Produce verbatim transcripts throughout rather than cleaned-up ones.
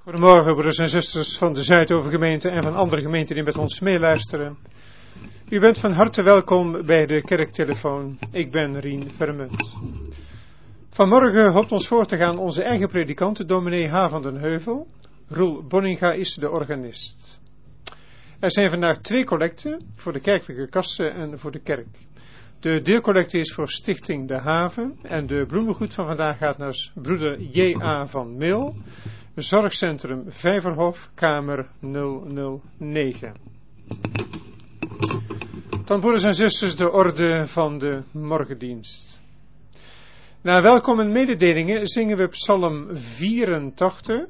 Goedemorgen, broeders en zusters van de Zuidovergemeente en van andere gemeenten die met ons meeluisteren. U bent van harte welkom bij de kerktelefoon. Ik ben Rien Vermunt. Vanmorgen hoopt ons voor te gaan onze eigen predikant, dominee H. van den Heuvel. Roel Bonninga is de organist. Er zijn vandaag twee collecten, voor de kerkelijke kassen en voor de kerk. De deelcollecte is voor Stichting De Haven en de bloemengoed van vandaag gaat naar broeder J A van Mil, Zorgcentrum Vijverhof, kamer nul nul negen. Dan, broeders en zusters, de orde van de morgendienst. Na welkom en mededelingen zingen we Psalm vierentachtig.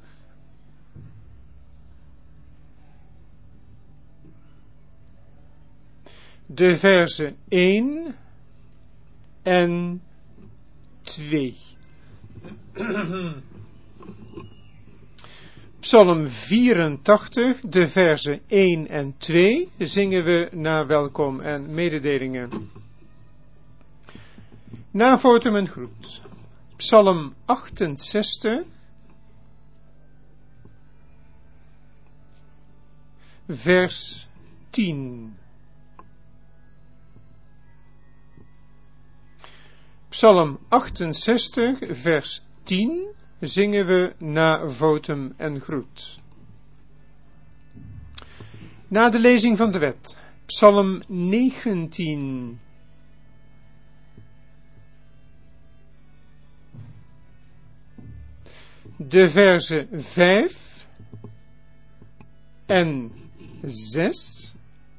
De versen één en twee. Psalm vierentachtig, de versen één en twee, zingen we na welkom en mededelingen. Na votum en groet. Psalm achtenzestig, vers tien. Psalm achtenzestig, vers tien, zingen we na votum en groet. Na de lezing van de wet, Psalm negentien. De versen vijf en zes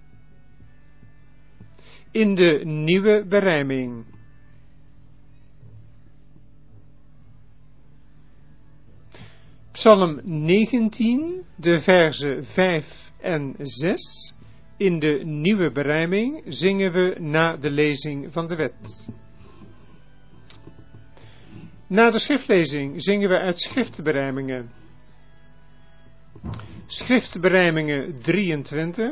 in de nieuwe berijming. Psalm negentien, de versen vijf en zes, in de nieuwe berijming zingen we na de lezing van de wet. Na de schriftlezing zingen we uit schriftberijmingen. Schriftberijmingen drieëntwintig.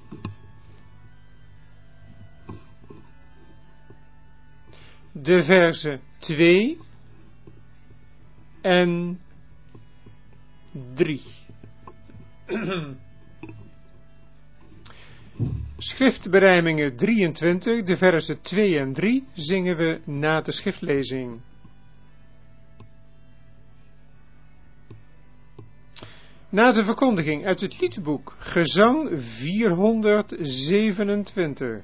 De versen twee en drie. Schriftberijmingen drieëntwintig, de versen twee en drie, zingen we na de schriftlezing. Na de verkondiging uit het liedboek, gezang vierhonderdzevenentwintig.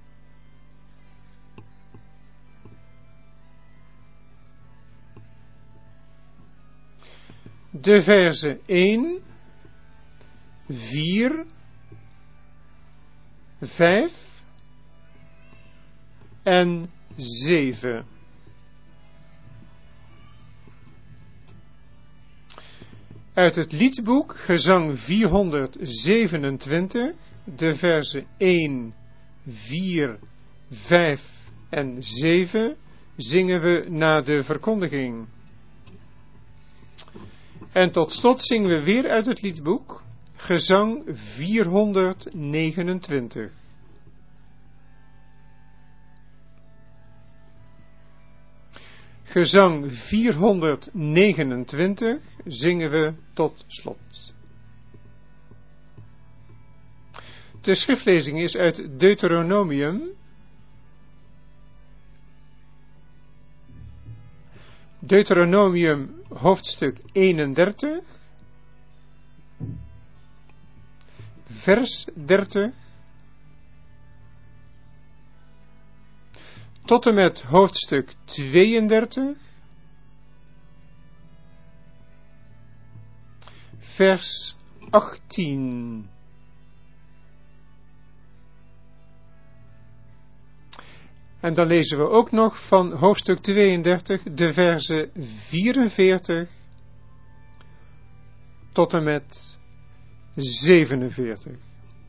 De versen één, vier, vijf en zeven. Uit het liedboek, gezang vierhonderdzevenentwintig, de versen één, vier, vijf en zeven, zingen we na de verkondiging. En tot slot zingen we weer uit het liedboek, gezang vierhonderdnegenentwintig. Gezang vierhonderdnegenentwintig zingen we tot slot. De schriftlezing is uit Deuteronomium, Deuteronomium hoofdstuk eenendertig, vers dertig, tot en met hoofdstuk tweeëndertig, vers achttien. En dan lezen we ook nog van hoofdstuk tweeëndertig de versen vierenveertig tot en met zevenenveertig.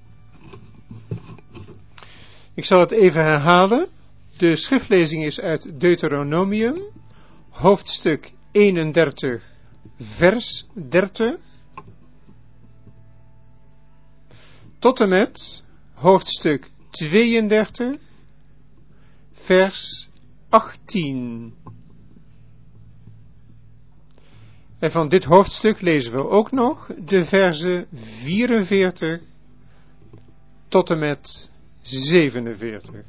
Ik zal het even herhalen. De schriftlezing is uit Deuteronomium, hoofdstuk eenendertig, vers dertig, tot en met hoofdstuk tweeëndertig, vers achttien. En van dit hoofdstuk lezen we ook nog de verzen vierenveertig tot en met zevenenveertig.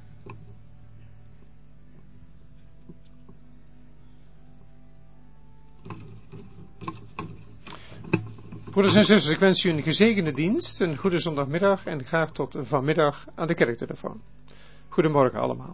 Broeders en zusters, ik wens u een gezegende dienst, een goede zondagmiddag en graag tot vanmiddag aan de kerktelefoon. Goedemorgen allemaal.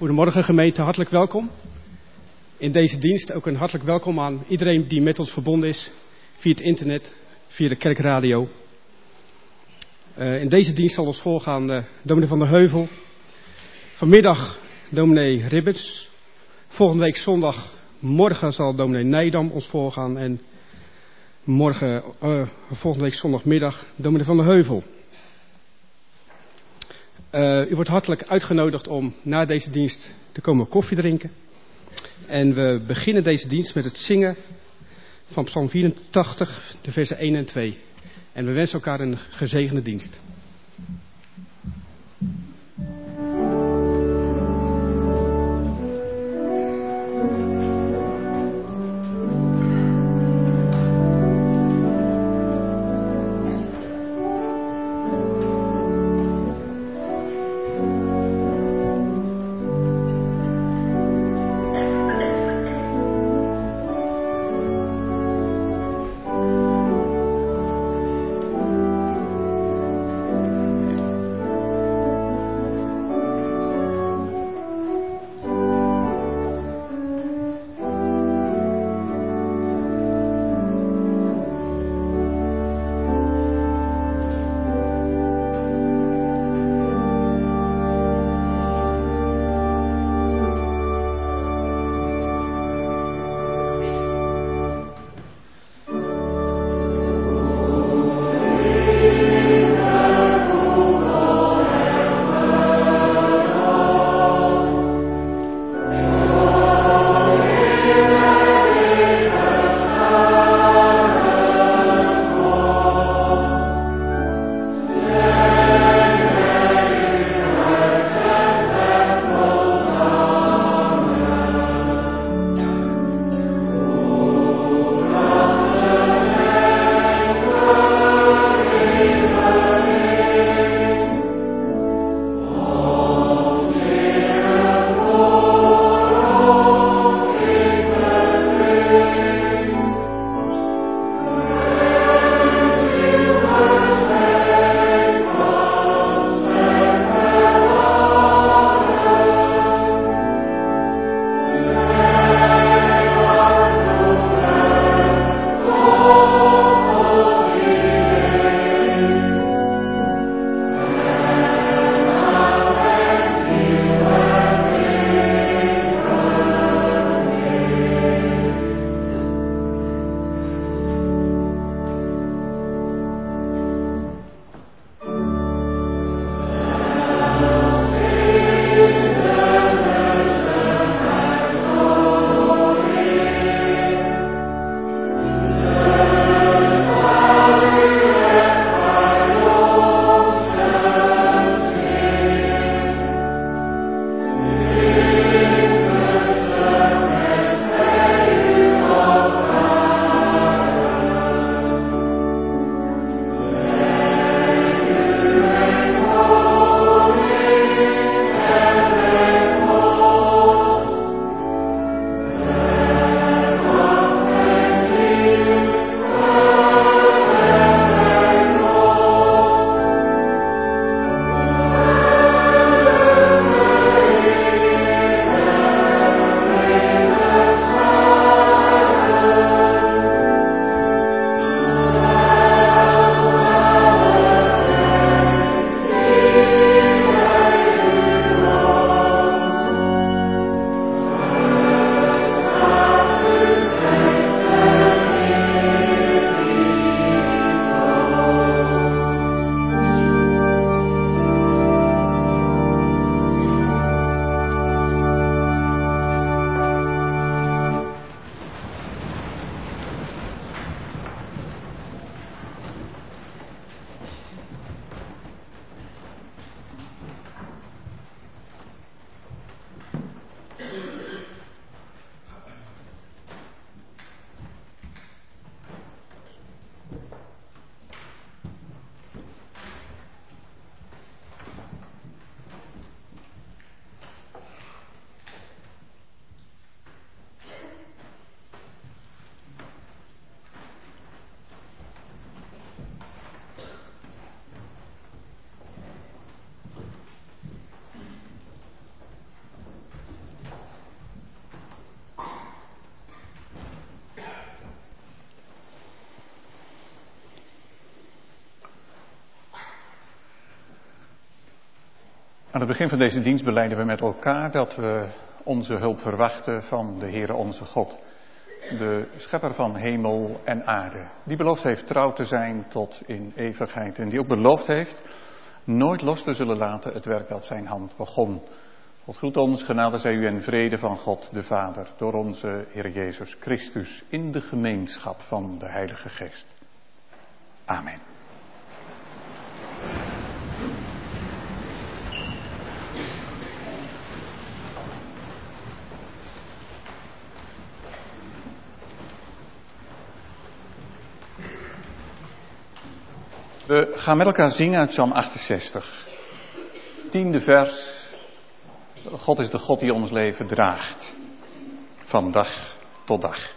Goedemorgen gemeente, hartelijk welkom in deze dienst. Ook een hartelijk welkom aan iedereen die met ons verbonden is via het internet, via de kerkradio. Uh, in deze dienst zal ons voorgaan uh, dominee Van der Heuvel. Vanmiddag dominee Ribbets. Volgende week zondag, morgen zal dominee Nijdam ons voorgaan. En morgen, uh, volgende week zondagmiddag, dominee Van der Heuvel. Uh, u wordt hartelijk uitgenodigd om na deze dienst te komen koffie drinken. En we beginnen deze dienst met het zingen van Psalm vierentachtig, de versen één en twee. En we wensen elkaar een gezegende dienst. Aan het begin van deze dienst belijden we met elkaar dat we onze hulp verwachten van de Heere onze God. De schepper van hemel en aarde. Die beloofd heeft trouw te zijn tot in eeuwigheid. En die ook beloofd heeft nooit los te zullen laten het werk dat zijn hand begon. God groet ons, genade zij u en vrede van God de Vader. Door onze Heer Jezus Christus in de gemeenschap van de Heilige Geest. Amen. We gaan met elkaar zingen uit Psalm achtenzestig. Tiende vers. God is de God die ons leven draagt. Van dag tot dag.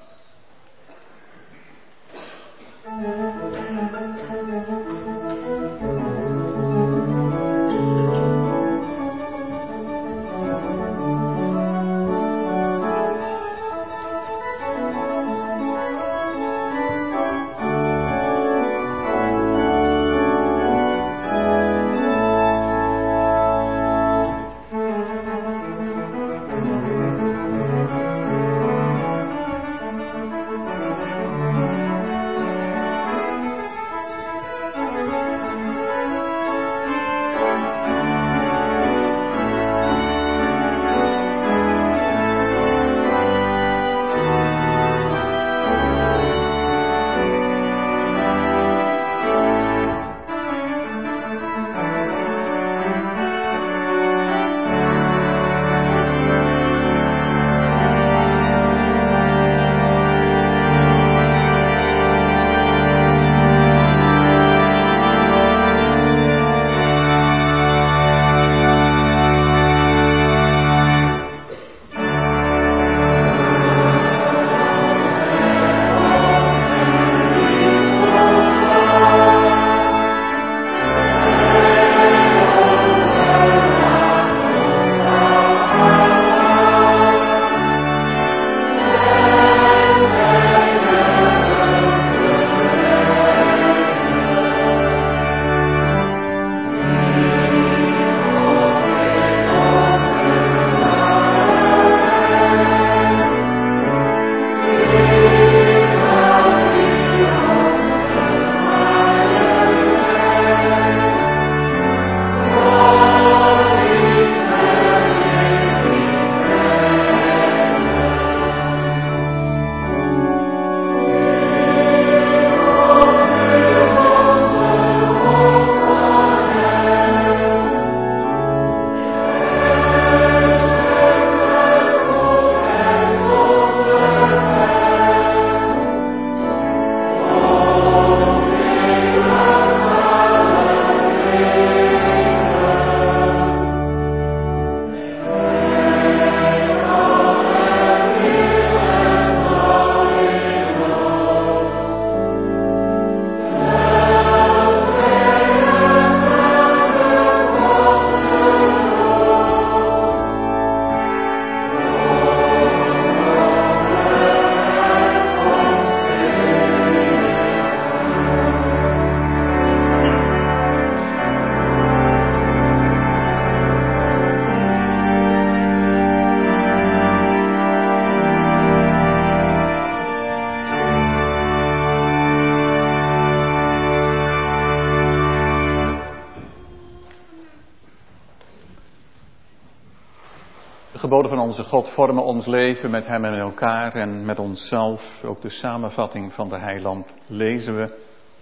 De geboden van onze God vormen ons leven met hem en elkaar en met onszelf. Ook de samenvatting van de heiland lezen we.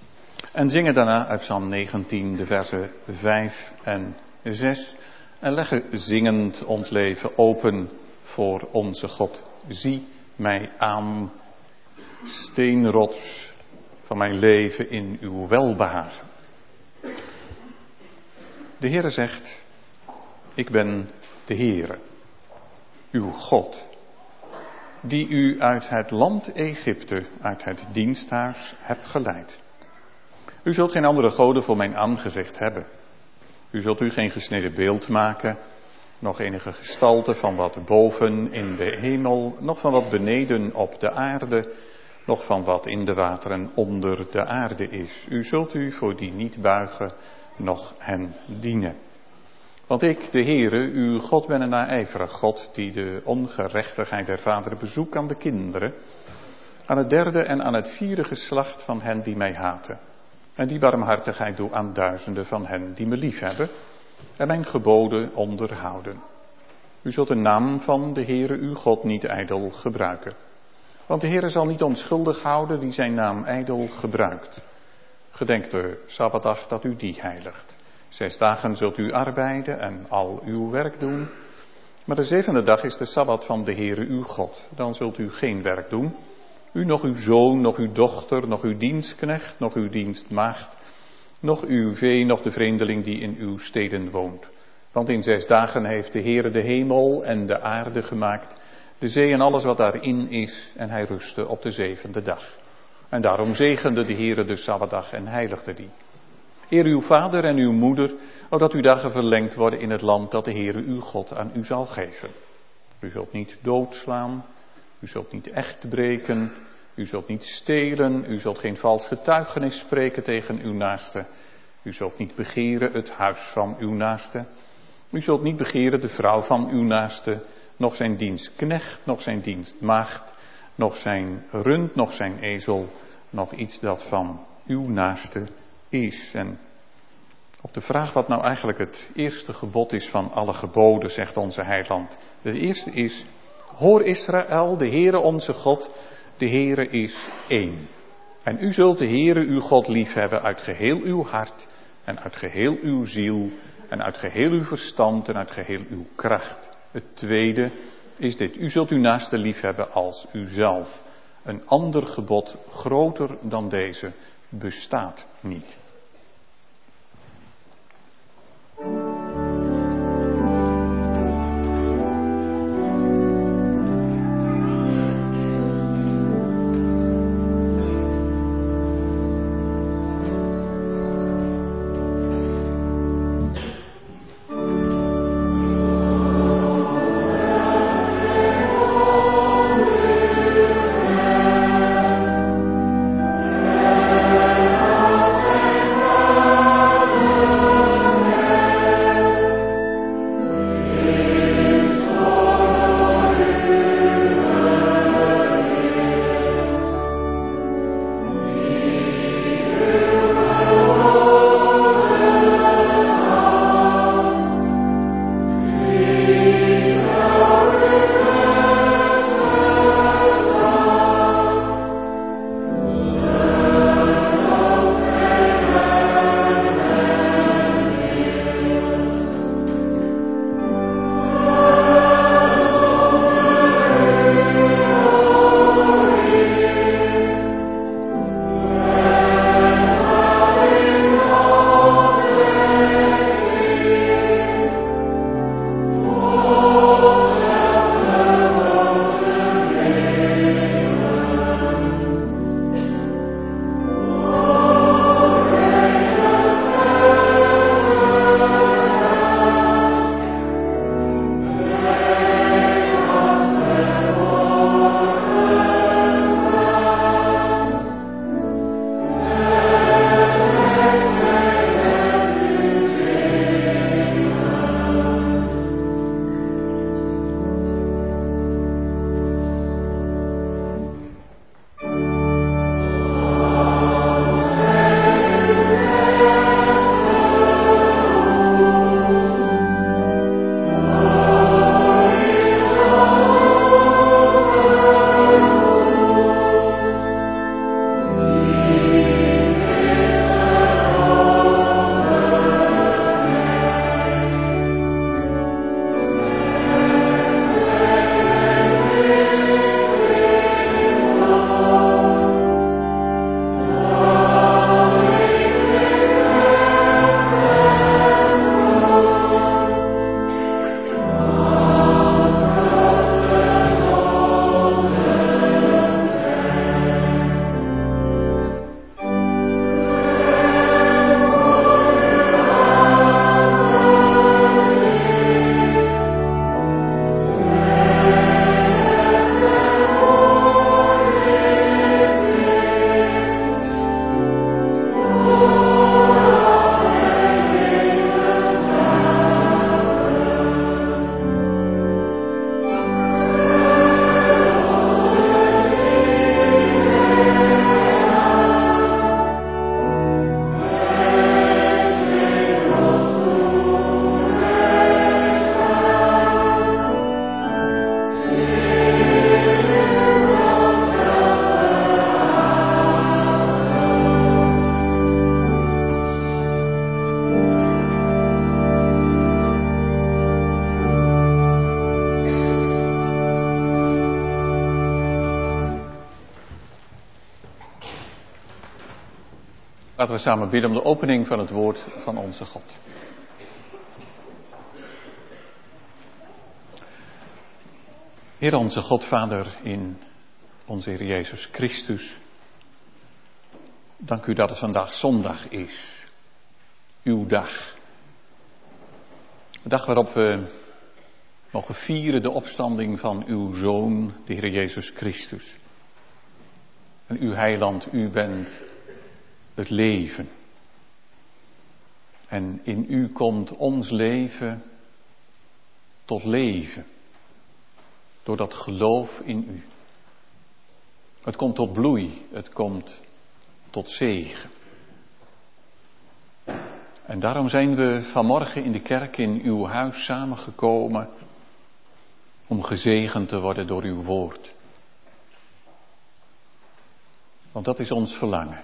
En zingen daarna uit Psalm negentien de versen vijf en zes. En leggen zingend ons leven open voor onze God. Zie mij aan, steenrots van mijn leven in uw welbehagen. De Heere zegt, ik ben de Heere, uw God, die u uit het land Egypte, uit het diensthuis hebt geleid. U zult geen andere goden voor mijn aangezicht hebben. U zult u geen gesneden beeld maken, nog enige gestalte van wat boven in de hemel, nog van wat beneden op de aarde, nog van wat in de wateren onder de aarde is. U zult u voor die niet buigen, noch hen dienen. Want ik, de Heere, uw God, ben een naijverig God, die de ongerechtigheid der vaderen bezoekt aan de kinderen, aan het derde en aan het vierde geslacht van hen die mij haten. En die barmhartigheid doe aan duizenden van hen die me liefhebben en mijn geboden onderhouden. U zult de naam van de Heere uw God niet ijdel gebruiken. Want de Heere zal niet onschuldig houden wie zijn naam ijdel gebruikt. Gedenk de Sabbatdag dat u die heiligt. Zes dagen zult u arbeiden en al uw werk doen. Maar de zevende dag is de Sabbat van de Heere uw God. Dan zult u geen werk doen. U, nog uw zoon, nog uw dochter, nog uw dienstknecht, nog uw dienstmaagd, nog uw vee, nog de vreemdeling die in uw steden woont. Want in zes dagen heeft de Heere de hemel en de aarde gemaakt, de zee en alles wat daarin is, en hij rustte op de zevende dag. En daarom zegende de Heere de Sabbatdag en heiligde die. Eer uw vader en uw moeder, opdat uw dagen verlengd worden in het land dat de Heere uw God aan u zal geven. U zult niet doodslaan, u zult niet echt breken, u zult niet stelen, u zult geen vals getuigenis spreken tegen uw naaste. U zult niet begeren het huis van uw naaste. U zult niet begeren de vrouw van uw naaste, nog zijn dienstknecht, nog zijn dienstmaagd, nog zijn rund, nog zijn ezel, nog iets dat van uw naaste is. En op de vraag wat nou eigenlijk het eerste gebod is van alle geboden, zegt onze heiland. Het eerste is, hoor Israël, de Heere onze God, de Heere is één. En u zult de Heere uw God liefhebben uit geheel uw hart en uit geheel uw ziel en uit geheel uw verstand en uit geheel uw kracht. Het tweede is dit, u zult uw naaste liefhebben als uzelf. Een ander gebod groter dan deze bestaat niet. Amen. Laten we samen bidden om de opening van het woord van onze God. Heer onze God, Vader in onze Heer Jezus Christus. Dank u dat het vandaag zondag is. Uw dag. De dag waarop we mogen vieren de opstanding van uw Zoon, de Heer Jezus Christus. En uw heiland, u bent het leven. En in u komt ons leven tot leven. Door dat geloof in u. Het komt tot bloei, het komt tot zegen. En daarom zijn we vanmorgen in de kerk in uw huis samengekomen om gezegend te worden door uw woord. Want dat is ons verlangen.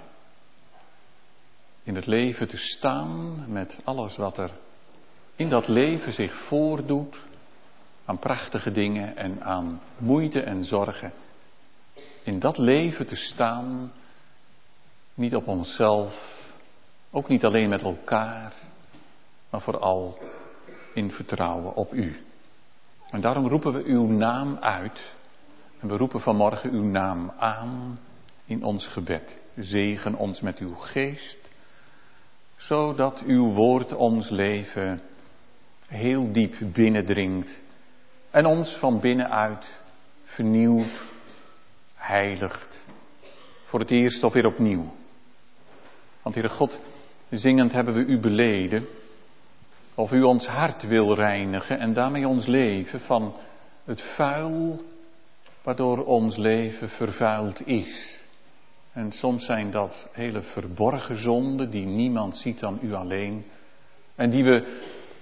In het leven te staan met alles wat er in dat leven zich voordoet, aan prachtige dingen en aan moeite en zorgen. In dat leven te staan, niet op onszelf, ook niet alleen met elkaar, maar vooral in vertrouwen op u. En daarom roepen we uw naam uit en we roepen vanmorgen uw naam aan in ons gebed. Zegen ons met uw geest, zodat uw woord ons leven heel diep binnendringt en ons van binnenuit vernieuwt, heiligt, voor het eerst of weer opnieuw. Want Heere God, zingend hebben we u beleden, of u ons hart wil reinigen en daarmee ons leven van het vuil waardoor ons leven vervuild is. En soms zijn dat hele verborgen zonden die niemand ziet dan u alleen. En die we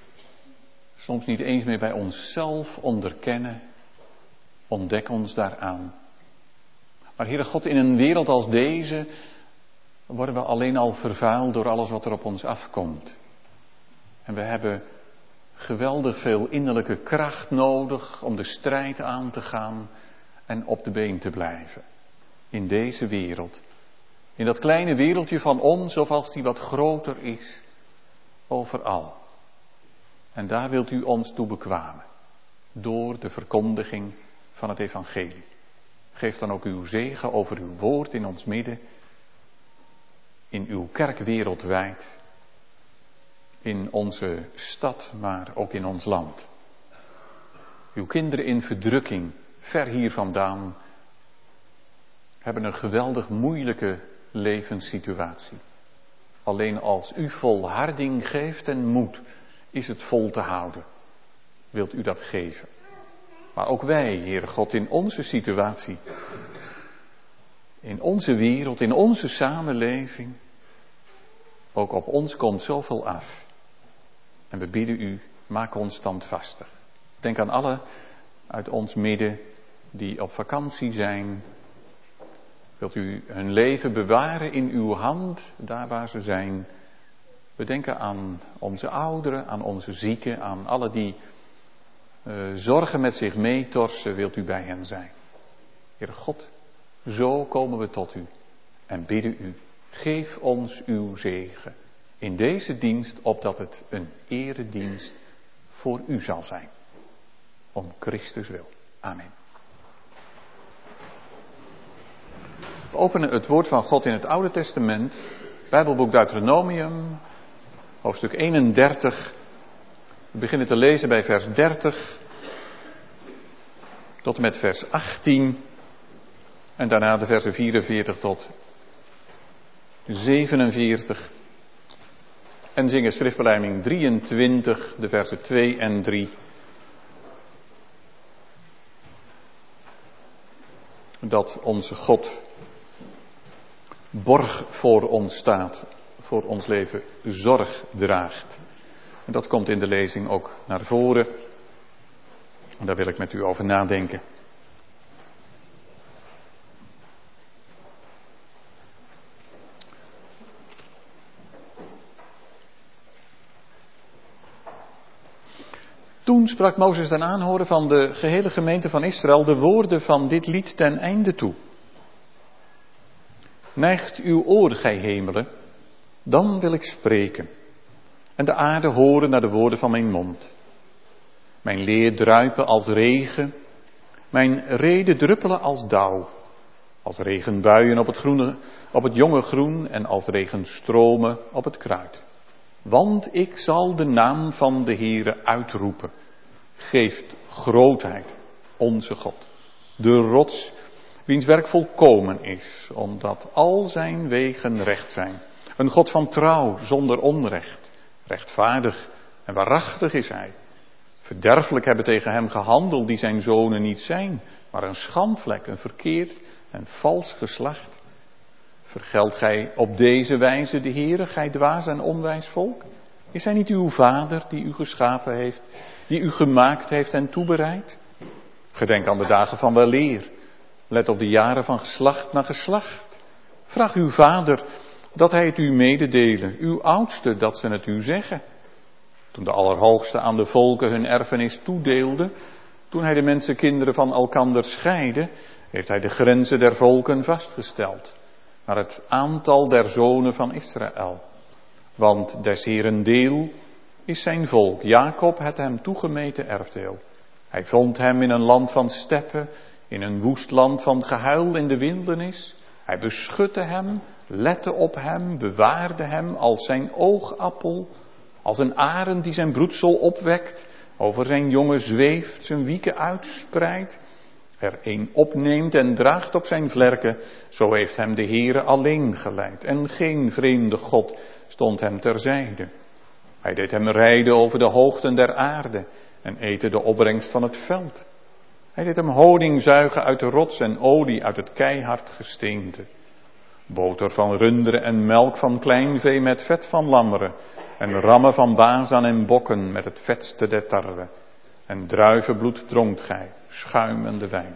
soms niet eens meer bij onszelf onderkennen. Ontdek ons daaraan. Maar Heere God, in een wereld als deze worden we alleen al vervuild door alles wat er op ons afkomt. En we hebben geweldig veel innerlijke kracht nodig om de strijd aan te gaan en op de been te blijven. In deze wereld. In dat kleine wereldje van ons, of als die wat groter is, overal. En daar wilt u ons toe bekwamen. Door de verkondiging van het evangelie. Geef dan ook uw zegen over uw woord in ons midden. In uw kerk wereldwijd. In onze stad, maar ook in ons land. Uw kinderen in verdrukking, ver hier vandaan, hebben een geweldig moeilijke levenssituatie. Alleen als u volharding geeft en moed, is het vol te houden. Wilt u dat geven? Maar ook wij, Heere God, in onze situatie, in onze wereld, in onze samenleving, ook op ons komt zoveel af. En we bidden u, maak ons standvastig. Denk aan alle uit ons midden die op vakantie zijn. Wilt u hun leven bewaren in uw hand, daar waar ze zijn. We denken aan onze ouderen, aan onze zieken, aan alle die uh, zorgen met zich meetorsen. Wilt u bij hen zijn. Heere God, zo komen we tot u en bidden u. Geef ons uw zegen in deze dienst, opdat het een eredienst voor u zal zijn. Om Christus wil. Amen. We openen het woord van God in het Oude Testament, Bijbelboek Deuteronomium, hoofdstuk eenendertig. We beginnen te lezen bij vers dertig tot en met vers achttien en daarna de versen vierenveertig tot zevenenveertig. En zingen schriftbelijming drieëntwintig, de versen twee en drie. Dat onze God borg voor ons staat, voor ons leven zorg draagt. En dat komt in de lezing ook naar voren. En daar wil ik met u over nadenken. Toen sprak Mozes ten aanhoren van de gehele gemeente van Israël de woorden van dit lied ten einde toe. Neigt uw oor, gij hemelen, Dan wil ik spreken en de aarde horen naar de woorden van mijn mond. Mijn leer druipen als regen, mijn reden druppelen als dauw. Als regenbuien op het, groene, op het jonge groen en als regenstromen op het kruid. Want ik zal de naam van de Heere uitroepen. Geeft grootheid, onze God. De rots, wiens werk volkomen is, omdat al zijn wegen recht zijn. Een God van trouw, zonder onrecht. Rechtvaardig en waarachtig is hij. Verderfelijk hebben tegen hem gehandeld die zijn zonen niet zijn, maar een schandvlek, een verkeerd en vals geslacht. Vergeldt gij op deze wijze de Heere, gij dwaas en onwijs volk? Is hij niet uw vader die u geschapen heeft, die u gemaakt heeft en toebereid? Gedenk aan de dagen van weleer. Let op de jaren van geslacht naar geslacht. Vraag uw vader dat hij het u mededelen, uw oudste dat ze het u zeggen. Toen de Allerhoogste aan de volken hun erfenis toedeelde, toen hij de mensenkinderen van elkander scheidde, heeft hij de grenzen der volken vastgesteld, naar het aantal der zonen van Israël. Want des Heeren deel is zijn volk, Jacob het hem toegemeten erfdeel. Hij vond hem in een land van steppen, in een woest land van gehuil in de wildernis. Hij beschutte hem, lette op hem, bewaarde hem als zijn oogappel, als een arend die zijn broedsel opwekt, over zijn jongen zweeft, zijn wieken uitspreidt, er een opneemt en draagt op zijn vlerken, zo heeft hem de Heere alleen geleid. En geen vreemde God stond hem terzijde. Hij deed hem rijden over de hoogten der aarde en eten de opbrengst van het veld. Hij deed hem honing zuigen uit de rots en olie uit het keihard gesteente. Boter van runderen en melk van kleinvee met vet van lammeren. En rammen van Bazan en bokken met het vetste der tarwe. En druivenbloed dronkt gij, schuimende wijn.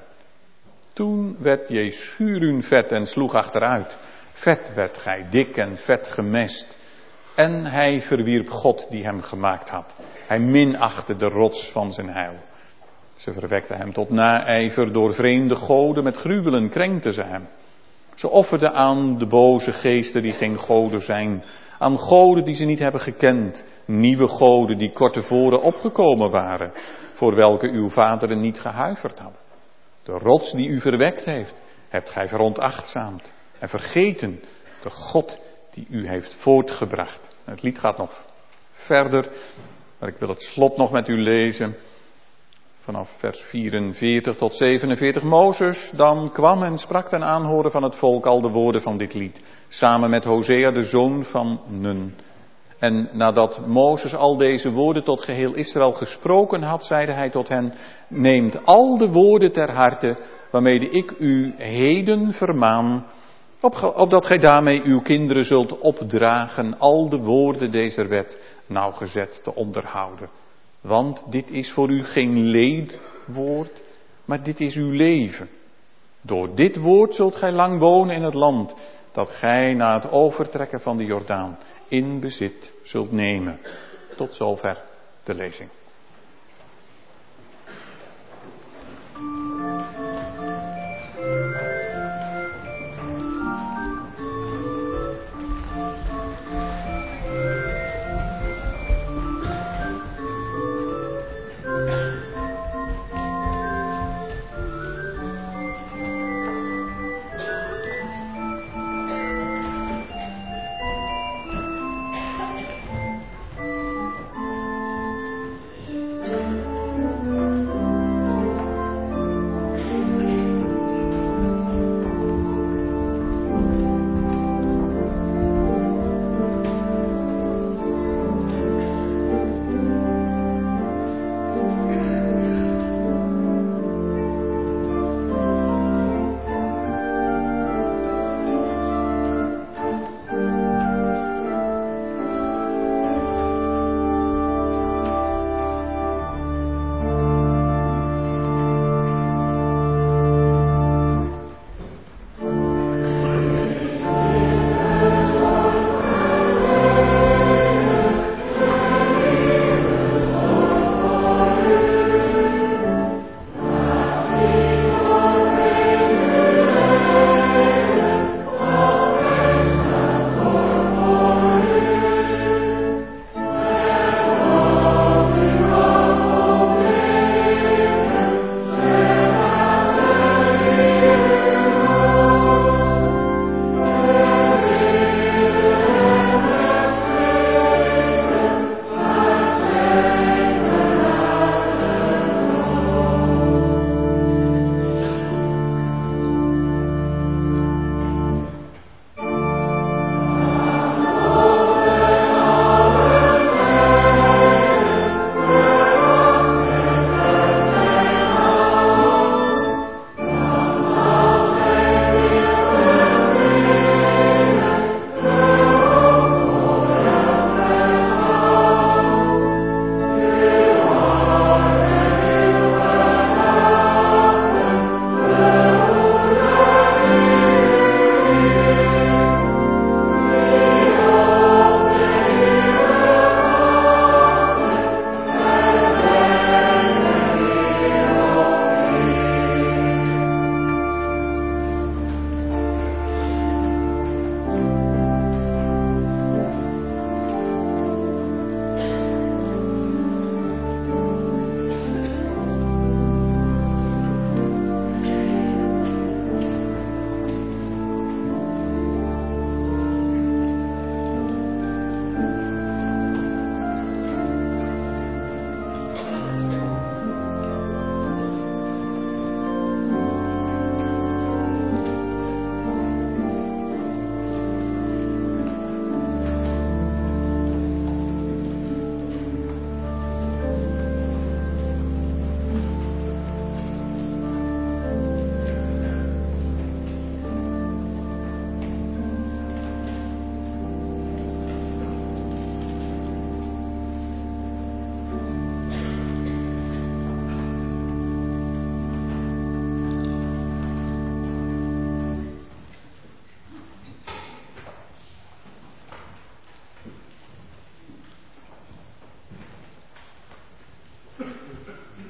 Toen werd je schuurun vet en sloeg achteruit. Vet werd gij, dik en vet gemest. En hij verwierp God die hem gemaakt had. Hij minachtte de rots van zijn heil. Ze verwekte hem tot naijver door vreemde goden, met gruwelen krenkte ze hem. Ze offerden aan de boze geesten die geen goden zijn, aan goden die ze niet hebben gekend, nieuwe goden die kort tevoren opgekomen waren, voor welke uw vaderen niet gehuiverd hadden. De rots die u verwekt heeft, hebt gij veronachtzaamd en vergeten, de God die u heeft voortgebracht. Het lied gaat nog verder, maar ik wil het slot nog met u lezen. Vanaf vers vierenveertig tot zevenenveertig. Mozes dan kwam en sprak ten aanhoren van het volk al de woorden van dit lied. Samen met Hosea de zoon van Nun. En nadat Mozes al deze woorden tot geheel Israël gesproken had, zeide hij tot hen. Neemt al de woorden ter harte waarmede ik u heden vermaan. Opdat gij daarmee uw kinderen zult opdragen al de woorden deze wet nauwgezet te onderhouden. Want dit is voor u geen leedwoord, maar dit is uw leven. Door dit woord zult gij lang wonen in het land, dat gij na het overtrekken van de Jordaan in bezit zult nemen. Tot zover de lezing.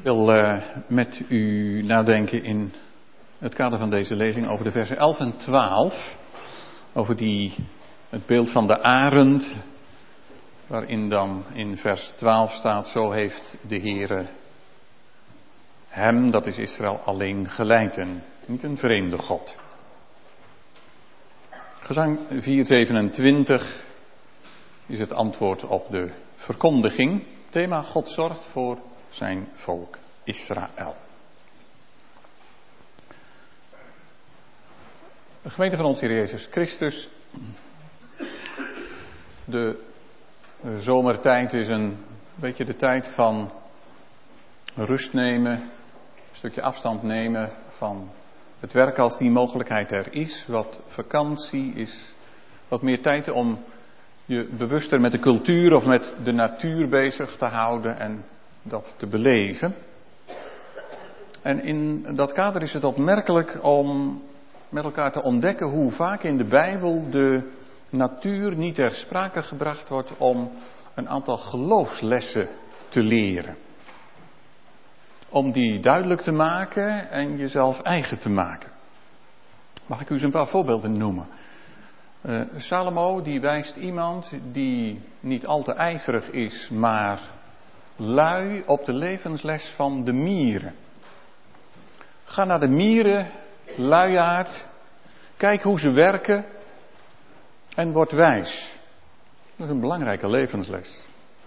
wil uh, met u nadenken in het kader van deze lezing over de versen elf en twaalf. Over die, het beeld van de arend, waarin dan in vers twaalf staat: zo heeft de Heere hem, dat is Israël, alleen geleid en niet een vreemde God. Gezang vier zevenentwintig is het antwoord op de verkondiging. Thema: God zorgt voor zijn volk Israël. De gemeente van ons Heer Jezus Christus. De zomertijd is een beetje de tijd van rust nemen, een stukje afstand nemen van het werk als die mogelijkheid er is. Wat vakantie is, wat meer tijd om je bewuster met de cultuur of met de natuur bezig te houden en dat te beleven. En in dat kader is het opmerkelijk om met elkaar te ontdekken hoe vaak in de Bijbel de natuur niet ter sprake gebracht wordt om een aantal geloofslessen te leren. Om die duidelijk te maken en jezelf eigen te maken. Mag ik u eens een paar voorbeelden noemen? Uh, Salomo die wijst iemand die niet al te ijverig is, maar lui op de levensles van de mieren. Ga naar de mieren, luiaard, kijk hoe ze werken en word wijs. Dat is een belangrijke levensles.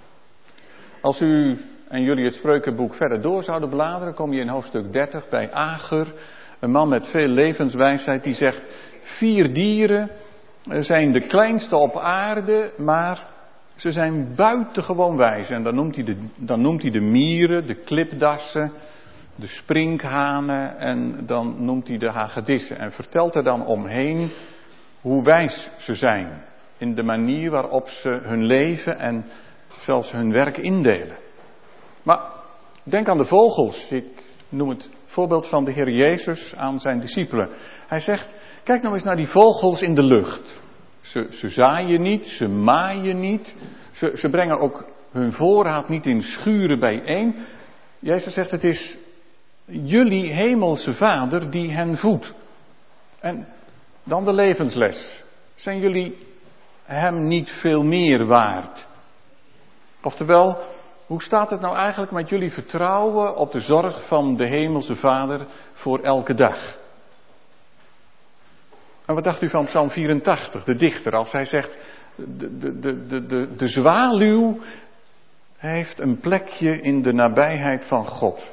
Als u en jullie het Spreukenboek verder door zouden bladeren, kom je in hoofdstuk dertig bij Ager, een man met veel levenswijsheid, die zegt: vier dieren zijn de kleinste op aarde, maar ze zijn buitengewoon wijs. En dan noemt hij de, dan noemt hij de mieren, de klipdassen, de sprinkhanen en dan noemt hij de hagedissen. En vertelt er dan omheen hoe wijs ze zijn in de manier waarop ze hun leven en zelfs hun werk indelen. Maar denk aan de vogels. Ik noem het voorbeeld van de Heer Jezus aan zijn discipelen. Hij zegt: kijk nou eens naar die vogels in de lucht. Ze, ze zaaien niet, ze maaien niet. Ze, ze brengen ook hun voorraad niet in schuren bijeen. Jezus zegt: het is jullie hemelse Vader die hen voedt. En dan de levensles. Zijn jullie hem niet veel meer waard? Oftewel, hoe staat het nou eigenlijk met jullie vertrouwen op de zorg van de hemelse Vader voor elke dag? En wat dacht u van Psalm vierentachtig, de dichter, als hij zegt: de, de, de, de, de, de zwaluw heeft een plekje in de nabijheid van God.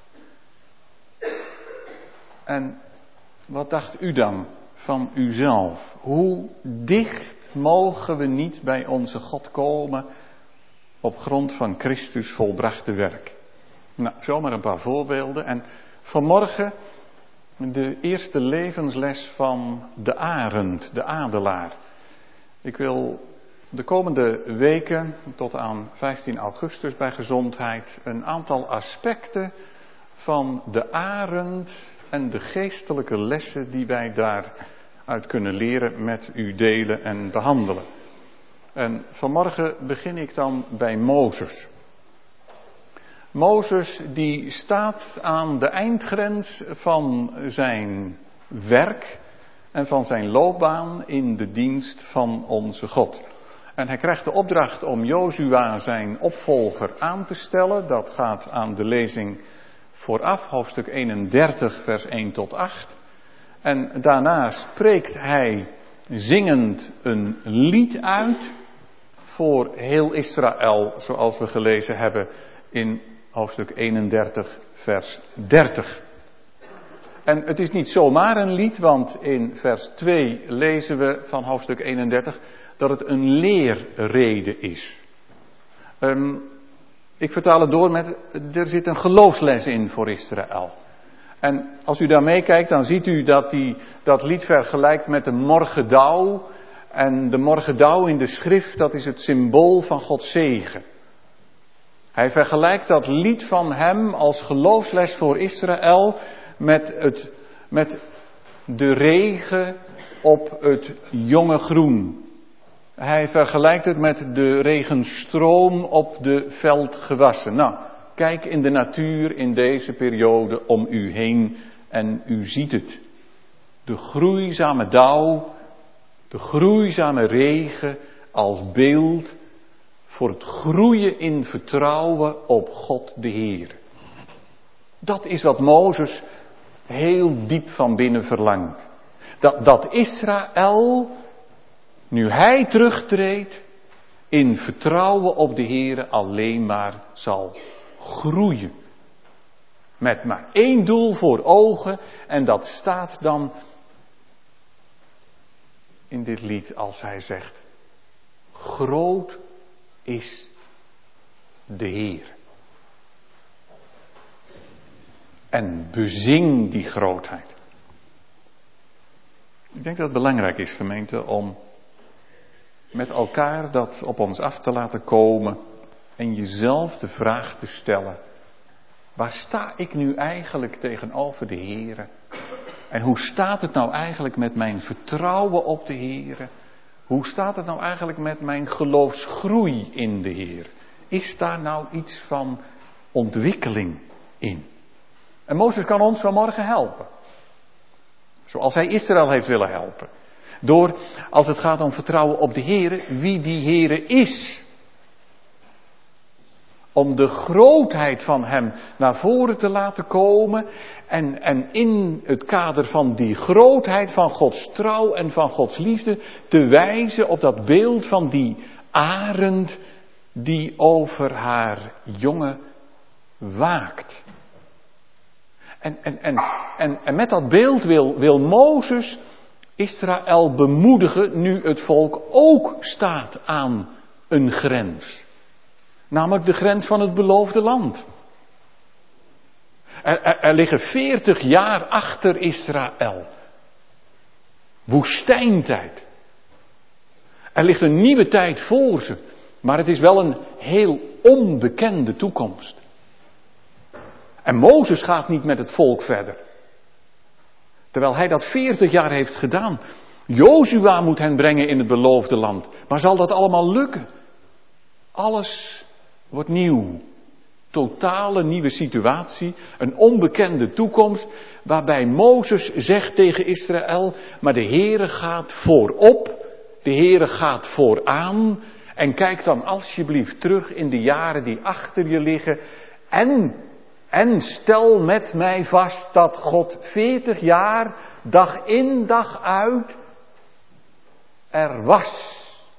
En wat dacht u dan van uzelf? Hoe dicht mogen we niet bij onze God komen op grond van Christus volbrachte werk? Nou, zomaar een paar voorbeelden. En vanmorgen de eerste levensles van de arend, de adelaar. Ik wil de komende weken, tot aan vijftien augustus bij gezondheid, een aantal aspecten van de arend en de geestelijke lessen die wij daaruit kunnen leren met u delen en behandelen. En vanmorgen begin ik dan bij Mozes. Mozes die staat aan de eindgrens van zijn werk en van zijn loopbaan in de dienst van onze God. En hij krijgt de opdracht om Jozua zijn opvolger aan te stellen. Dat gaat aan de lezing vooraf, hoofdstuk eenendertig, vers één tot acht. En daarna spreekt hij zingend een lied uit voor heel Israël, zoals we gelezen hebben in hoofdstuk eenendertig, vers dertig. En het is niet zomaar een lied, want in vers twee lezen we van hoofdstuk eenendertig dat het een leerrede is. Um, ik vertaal het door met: er zit een geloofsles in voor Israël. En als u daar meekijkt, dan ziet u dat hij dat lied vergelijkt met de morgendauw. En de morgendauw in de schrift, dat is het symbool van Gods zegen. Hij vergelijkt dat lied van hem als geloofsles voor Israël met, het, met de regen op het jonge groen. Hij vergelijkt het met de regenstroom op de veldgewassen. Nou, Kijk in de natuur in deze periode om u heen en u ziet het. De groeizame dauw, de groeizame regen als beeld voor het groeien in vertrouwen op God de Heer. Dat is wat Mozes heel diep van binnen verlangt. Dat, dat Israël, nu hij terugtreedt, in vertrouwen op de Heer alleen maar zal groeien. Met maar één doel voor ogen en dat staat dan in dit lied als hij zegt: groot is de Heer. En bezing die grootheid. Ik denk dat het belangrijk is, gemeente, om met elkaar dat op ons af te laten komen en jezelf de vraag te stellen: waar sta ik nu eigenlijk tegenover de Heere? En hoe staat het nou eigenlijk met mijn vertrouwen op de Heere? Hoe staat het nou eigenlijk met mijn geloofsgroei in de Heer? Is daar nou iets van ontwikkeling in? En Mozes kan ons vanmorgen helpen. Zoals hij Israël heeft willen helpen. Door, als het gaat om vertrouwen op de Heere, wie die Heere is. Om de grootheid van hem naar voren te laten komen. En, en in het kader van die grootheid van Gods trouw en van Gods liefde te wijzen op dat beeld van die arend die over haar jongen waakt. En, en, en, en, en met dat beeld wil, wil Mozes Israël bemoedigen nu het volk ook staat aan een grens. Namelijk de grens van het beloofde land. Er, er, er liggen veertig jaar achter Israël. Woestijntijd. Er ligt een nieuwe tijd voor ze. Maar het is wel een heel onbekende toekomst. En Mozes gaat niet met het volk verder. Terwijl hij dat veertig jaar heeft gedaan. Jozua moet hen brengen in het beloofde land. Maar zal dat allemaal lukken? Alles wordt nieuw. Totale nieuwe situatie. Een onbekende toekomst. Waarbij Mozes zegt tegen Israël: maar de Heere gaat voorop. De Heere gaat vooraan. En kijk dan alsjeblieft terug in de jaren die achter je liggen. En, en stel met mij vast dat God veertig jaar, dag in dag uit, er was.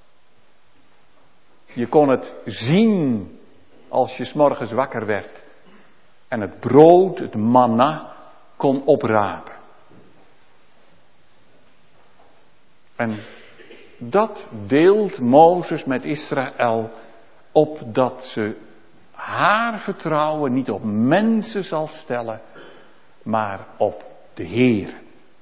Je kon het zien als je 's morgens wakker werd. En het brood, het manna, kon oprapen. En dat deelt Mozes met Israël, opdat ze haar vertrouwen niet op mensen zal stellen, maar op de Heer.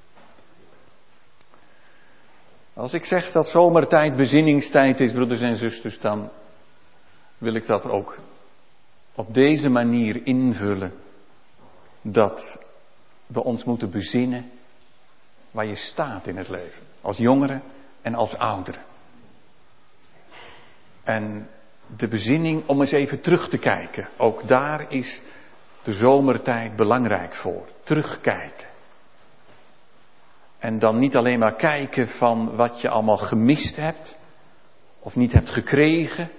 Als ik zeg dat zomertijd bezinningstijd is, broeders en zusters, dan wil ik dat ook op deze manier invullen. Dat we ons moeten bezinnen waar je staat in het leven. Als jongeren en als ouderen. En de bezinning om eens even terug te kijken. Ook daar is de zomertijd belangrijk voor. Terugkijken. En dan niet alleen maar kijken van wat je allemaal gemist hebt. Of niet hebt gekregen.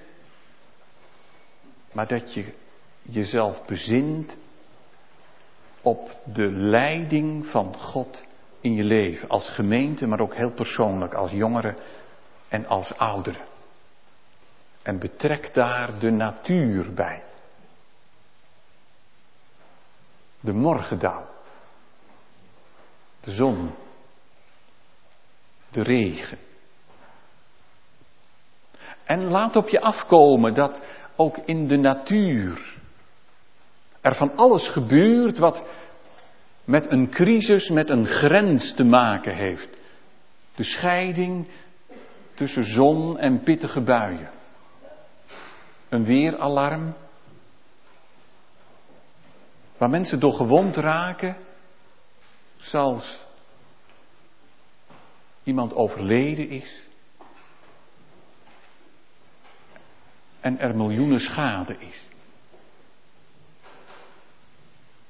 Maar dat je jezelf bezint op de leiding van God in je leven. Als gemeente, maar ook heel persoonlijk. Als jongeren en als ouderen. En betrek daar de natuur bij. De morgendauw. De zon. De regen. En laat op je afkomen dat ook in de natuur er van alles gebeurt wat met een crisis, met een grens te maken heeft. De scheiding tussen zon en pittige buien. Een weeralarm. Waar mensen door gewond raken. Zelfs iemand overleden is. En er miljoenen schade is.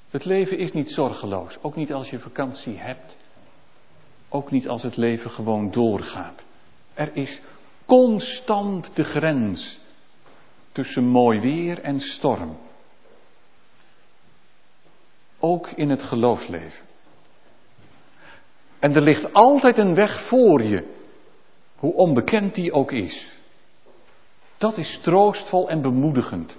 Het leven is niet zorgeloos, ook niet als je vakantie hebt. Ook niet als het leven gewoon doorgaat. Er is constant de grens tussen mooi weer en storm. Ook in het geloofsleven. En er ligt altijd een weg voor je, hoe onbekend die ook is. Dat is troostvol en bemoedigend.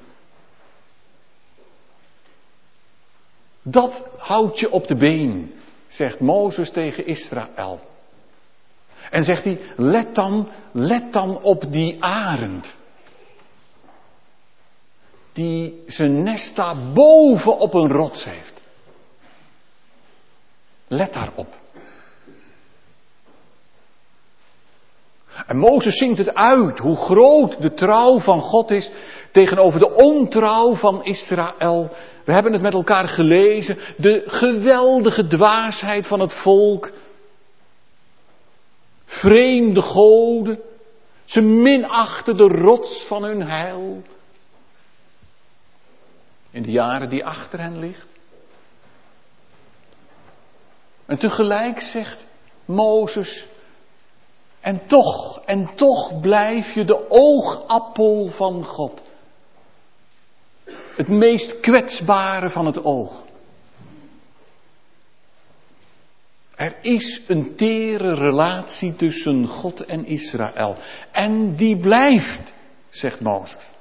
Dat houdt je op de been, zegt Mozes tegen Israël. En zegt hij, let dan, let dan op die arend. Die zijn nest daar boven op een rots heeft. Let daarop. En Mozes zingt het uit, hoe groot de trouw van God is tegenover de ontrouw van Israël. We hebben het met elkaar gelezen, de geweldige dwaasheid van het volk. Vreemde goden, ze minachten de rots van hun heil. In de jaren die achter hen ligt. En tegelijk zegt Mozes, en toch, en toch blijf je de oogappel van God. Het meest kwetsbare van het oog. Er is een tere relatie tussen God en Israël. En die blijft, zegt Mozes.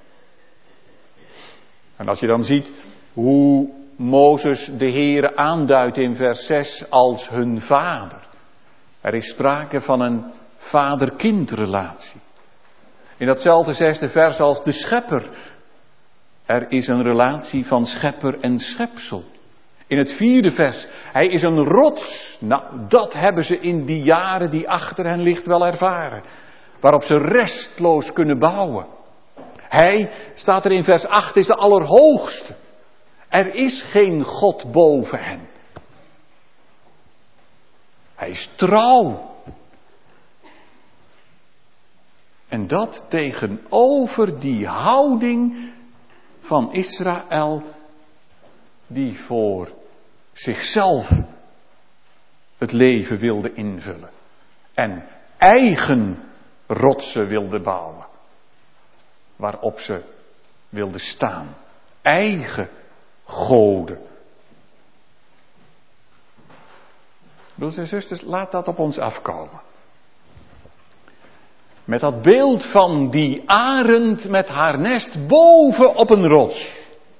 En als je dan ziet hoe Mozes de Heere aanduidt in vers zes als hun vader. Er is sprake van een vader-kindrelatie. In datzelfde zesde vers als de schepper. Er is een relatie van schepper en schepsel. In het vierde vers, hij is een rots. Nou, dat hebben ze in die jaren die achter hen ligt wel ervaren. Waarop ze restloos kunnen bouwen. Hij, staat er in vers acht, is de Allerhoogste. Er is geen God boven hen. Hij is trouw. En dat tegenover die houding van Israël, die voor zichzelf het leven wilde invullen. En eigen rotsen wilde bouwen. Waarop ze wilden staan. Eigen goden. Broeders en zusters, laat dat op ons afkomen. Met dat beeld van die arend met haar nest boven op een rots.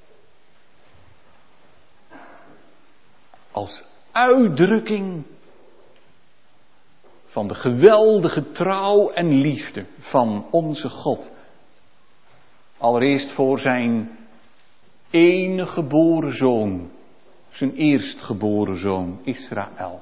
Als uitdrukking van de geweldige trouw en liefde van onze God. Allereerst voor zijn enige geboren zoon, zijn eerstgeboren zoon, Israël.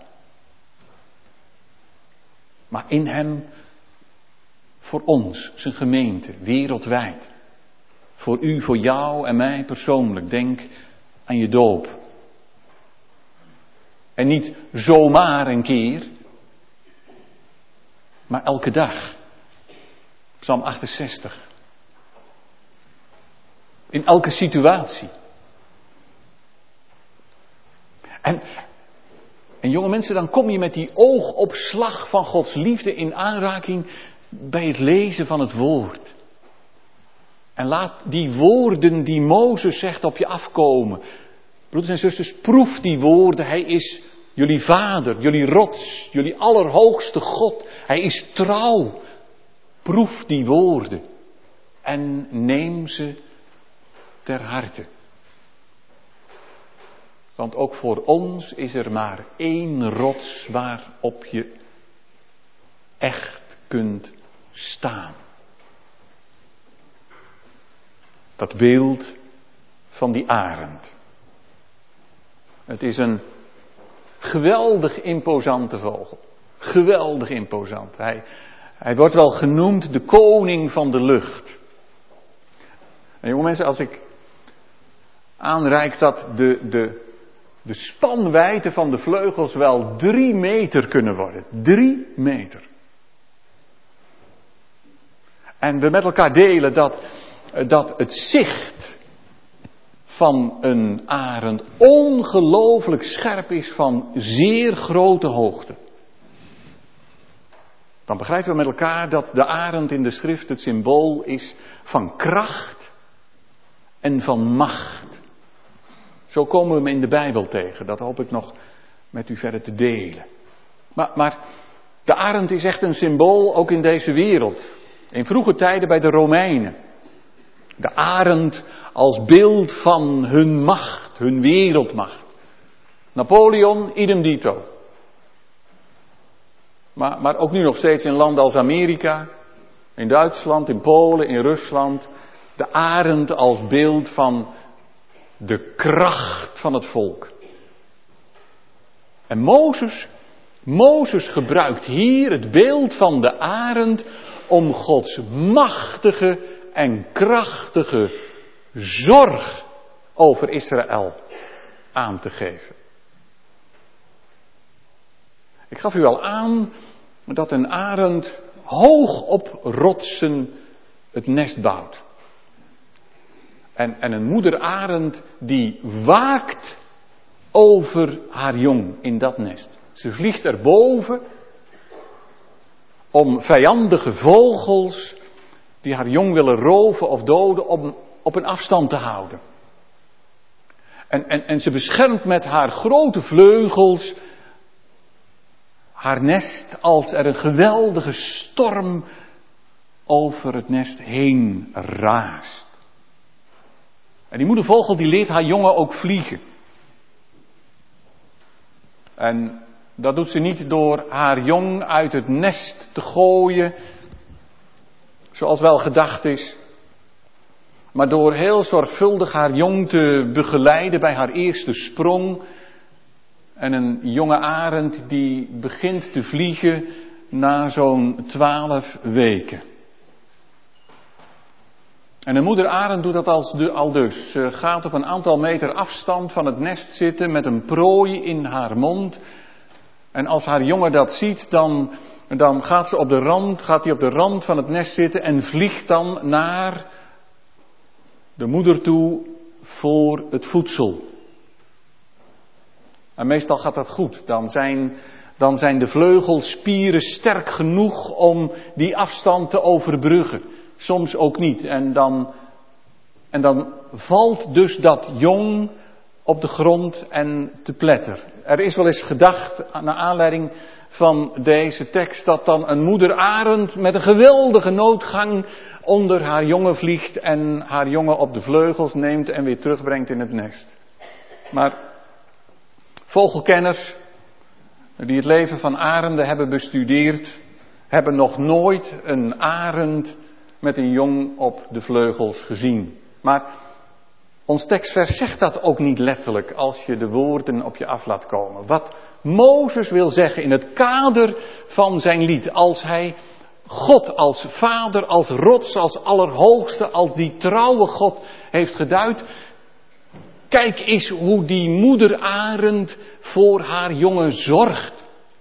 Maar in hem voor ons, zijn gemeente, wereldwijd. Voor u, voor jou en mij persoonlijk. Denk aan je doop. En niet zomaar een keer, maar elke dag. Psalm achtenzestig. In elke situatie. En, en jonge mensen, dan kom je met die oogopslag van Gods liefde in aanraking bij het lezen van het woord. En laat die woorden die Mozes zegt op je afkomen. Broeders en zusters, proef die woorden. Hij is jullie vader, jullie rots, jullie allerhoogste God. Hij is trouw. Proef die woorden. En neem ze ter harte. Want ook voor ons is er maar één rots waarop je echt kunt staan. Dat beeld van die arend. Het is een geweldig imposante vogel. Geweldig imposant. Hij, hij wordt wel genoemd de koning van de lucht. En jonge mensen, als ik aanreik dat de, de, de spanwijdte van de vleugels wel drie meter kunnen worden. Drie meter. En we met elkaar delen dat, dat het zicht van een arend ongelooflijk scherp is van zeer grote hoogte. Dan begrijpen we met elkaar dat de arend in de schrift het symbool is van kracht en van macht. Zo komen we hem in de Bijbel tegen. Dat hoop ik nog met u verder te delen. Maar, maar de arend is echt een symbool ook in deze wereld. In vroege tijden bij de Romeinen. De arend als beeld van hun macht, hun wereldmacht. Napoleon, idem dito. Maar, maar ook nu nog steeds in landen als Amerika, in Duitsland, in Polen, in Rusland. De arend als beeld van de kracht van het volk. En Mozes, Mozes gebruikt hier het beeld van de arend om Gods machtige en krachtige zorg over Israël aan te geven. Ik gaf u al aan dat een arend hoog op rotsen het nest bouwt. En, en een moeder arend die waakt over haar jong in dat nest. Ze vliegt erboven om vijandige vogels die haar jong willen roven of doden op, op een afstand te houden. En, en, en ze beschermt met haar grote vleugels haar nest als er een geweldige storm over het nest heen raast. En die moedervogel die leert haar jongen ook vliegen. En dat doet ze niet door haar jong uit het nest te gooien, zoals wel gedacht is, maar door heel zorgvuldig haar jong te begeleiden bij haar eerste sprong. En een jonge arend die begint te vliegen na zo'n twaalf weken. En een moeder arend doet dat als de, al dus. Ze gaat op een aantal meter afstand van het nest zitten met een prooi in haar mond. En als haar jongen dat ziet, dan, dan gaat ze op de rand, gaat hij op de rand van het nest zitten en vliegt dan naar de moeder toe voor het voedsel. En meestal gaat dat goed. Dan zijn, dan zijn de vleugelspieren sterk genoeg om die afstand te overbruggen. Soms ook niet. En dan, en dan valt dus dat jong op de grond en te pletter. Er is wel eens gedacht, naar aanleiding van deze tekst, dat dan een moeder arend met een geweldige noodgang onder haar jongen vliegt en haar jongen op de vleugels neemt en weer terugbrengt in het nest. Maar vogelkenners die het leven van arenden hebben bestudeerd, hebben nog nooit een arend met een jong op de vleugels gezien. Maar ons tekstvers zegt dat ook niet letterlijk als je de woorden op je af laat komen. Wat Mozes wil zeggen in het kader van zijn lied, als hij God als vader, als rots, als allerhoogste, als die trouwe God heeft geduid. Kijk eens hoe die moeder arend voor haar jongen zorgt.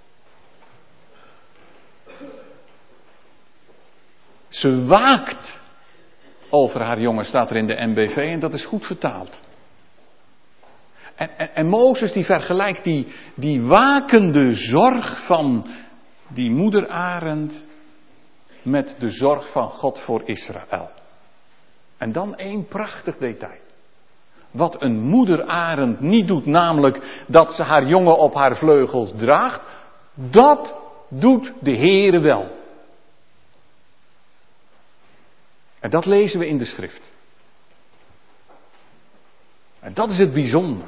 Ze waakt over haar jongen, staat er in de N B V, en dat is goed vertaald. En, en, en Mozes die vergelijkt die, die wakende zorg van die moeder arend met de zorg van God voor Israël. En dan één prachtig detail. Wat een moeder arend niet doet, namelijk dat ze haar jongen op haar vleugels draagt, dat doet de Heere wel. En dat lezen we in de schrift. En dat is het bijzondere.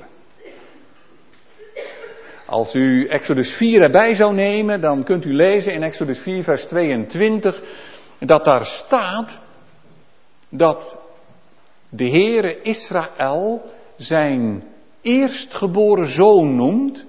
Als u Exodus vier erbij zou nemen, dan kunt u lezen in Exodus vier vers tweeëntwintig, dat daar staat dat de Heere Israël zijn eerstgeboren zoon noemt,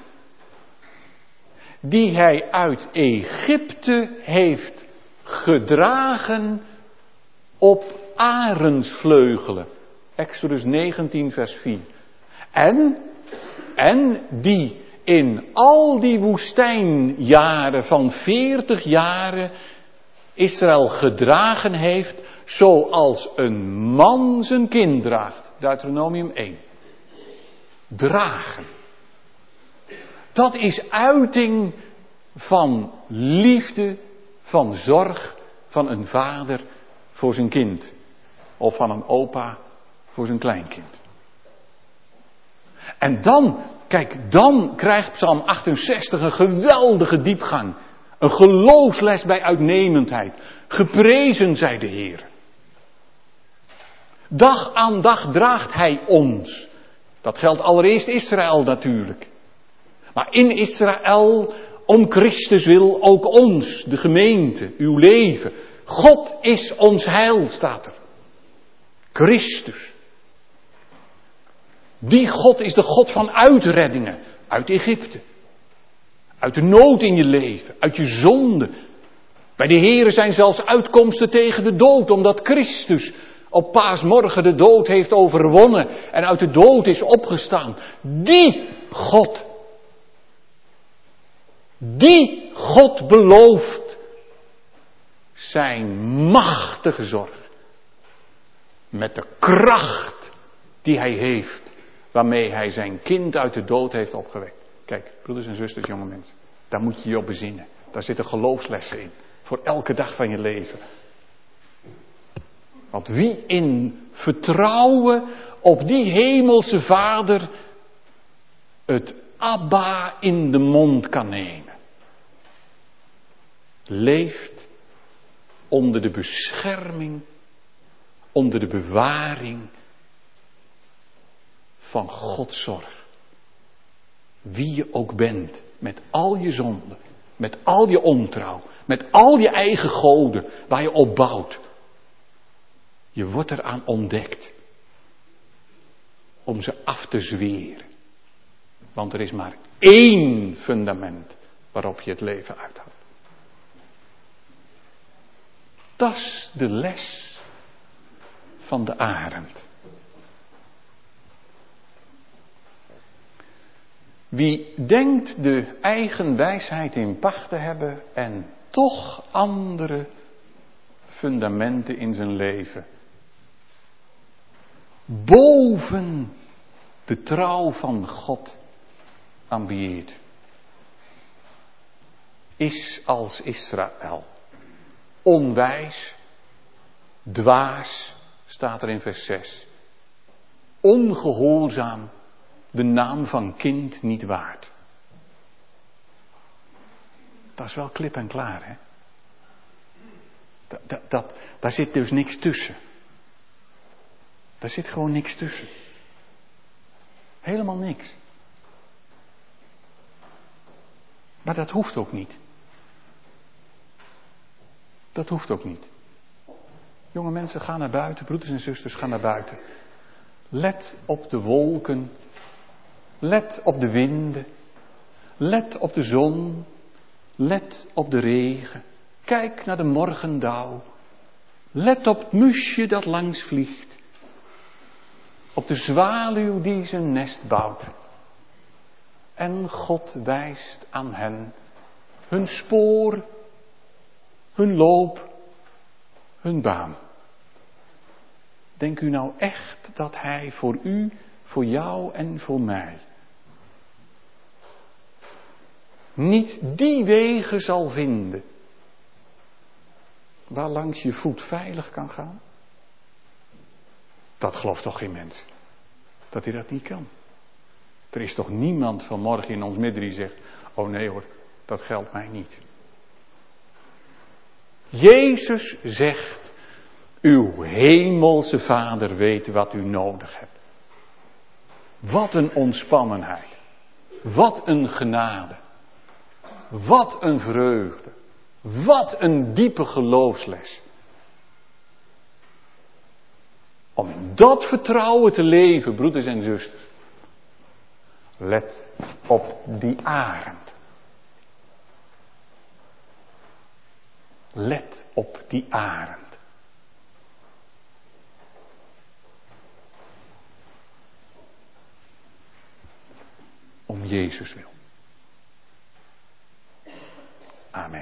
die hij uit Egypte heeft gedragen op arendsvleugelen. Exodus negentien vers vier. En, en die in al die woestijnjaren van veertig jaren Israël gedragen heeft zoals een man zijn kind draagt. Deuteronomium één. dragen. Dat is uiting van liefde, van zorg van een vader voor zijn kind. Of van een opa voor zijn kleinkind. En dan, kijk, dan krijgt Psalm achtenzestig een geweldige diepgang. Een geloofsles bij uitnemendheid. Geprezen zij de Heer. Dag aan dag draagt Hij ons. Dat geldt allereerst Israël natuurlijk. Maar in Israël, om Christus wil, ook ons, de gemeente, uw leven. God is ons heil, staat er. Christus. Die God is de God van uitreddingen. Uit Egypte. Uit de nood in je leven. Uit je zonde. Bij de Here zijn zelfs uitkomsten tegen de dood. Omdat Christus op paasmorgen de dood heeft overwonnen. En uit de dood is opgestaan. Die God. Die God belooft zijn machtige zorg. Met de kracht die hij heeft. Waarmee hij zijn kind uit de dood heeft opgewekt. Kijk, broeders en zusters, jonge mensen. Daar moet je je op bezinnen. Daar zitten geloofslessen in. Voor elke dag van je leven. Want wie in vertrouwen op die hemelse Vader het Abba in de mond kan nemen. Leeft onder de bescherming, onder de bewaring van Gods zorg. Wie je ook bent, met al je zonden, met al je ontrouw, met al je eigen goden waar je op bouwt. Je wordt eraan ontdekt om ze af te zweren. Want er is maar één fundament waarop je het leven uithoudt. Dat is de les van de arend. Wie denkt de eigen wijsheid in pacht te hebben en toch andere fundamenten in zijn leven boven de trouw van God ambieert, is als Israël. Onwijs, dwaas, staat er in vers zes. Ongehoorzaam, de naam van kind niet waard. Dat is wel klip en klaar, hè? Dat, dat, dat, daar zit dus niks tussen. Daar zit gewoon niks tussen. Helemaal niks. Maar dat hoeft ook niet. Dat hoeft ook niet. Jonge mensen, ga naar buiten. Broeders en zusters, ga naar buiten. Let op de wolken. Let op de winden. Let op de zon. Let op de regen. Kijk naar de morgendauw. Let op het musje dat langs vliegt. Op de zwaluw die zijn nest bouwt. En God wijst aan hen hun spoor, hun loop, hun baan. Denkt u nou echt dat hij voor u, voor jou en voor mij niet die wegen zal vinden waar langs je voet veilig kan gaan? Dat gelooft toch geen mens, dat hij dat niet kan. Er is toch niemand vanmorgen in ons midden die zegt, oh nee hoor, dat geldt mij niet. Jezus zegt, uw hemelse Vader weet wat u nodig hebt. Wat een ontspannenheid. Wat een genade. Wat een vreugde. Wat een diepe geloofsles. Om in dat vertrouwen te leven, broeders en zusters. Let op die arend. Let op die arend. Om Jezus wil. Amen.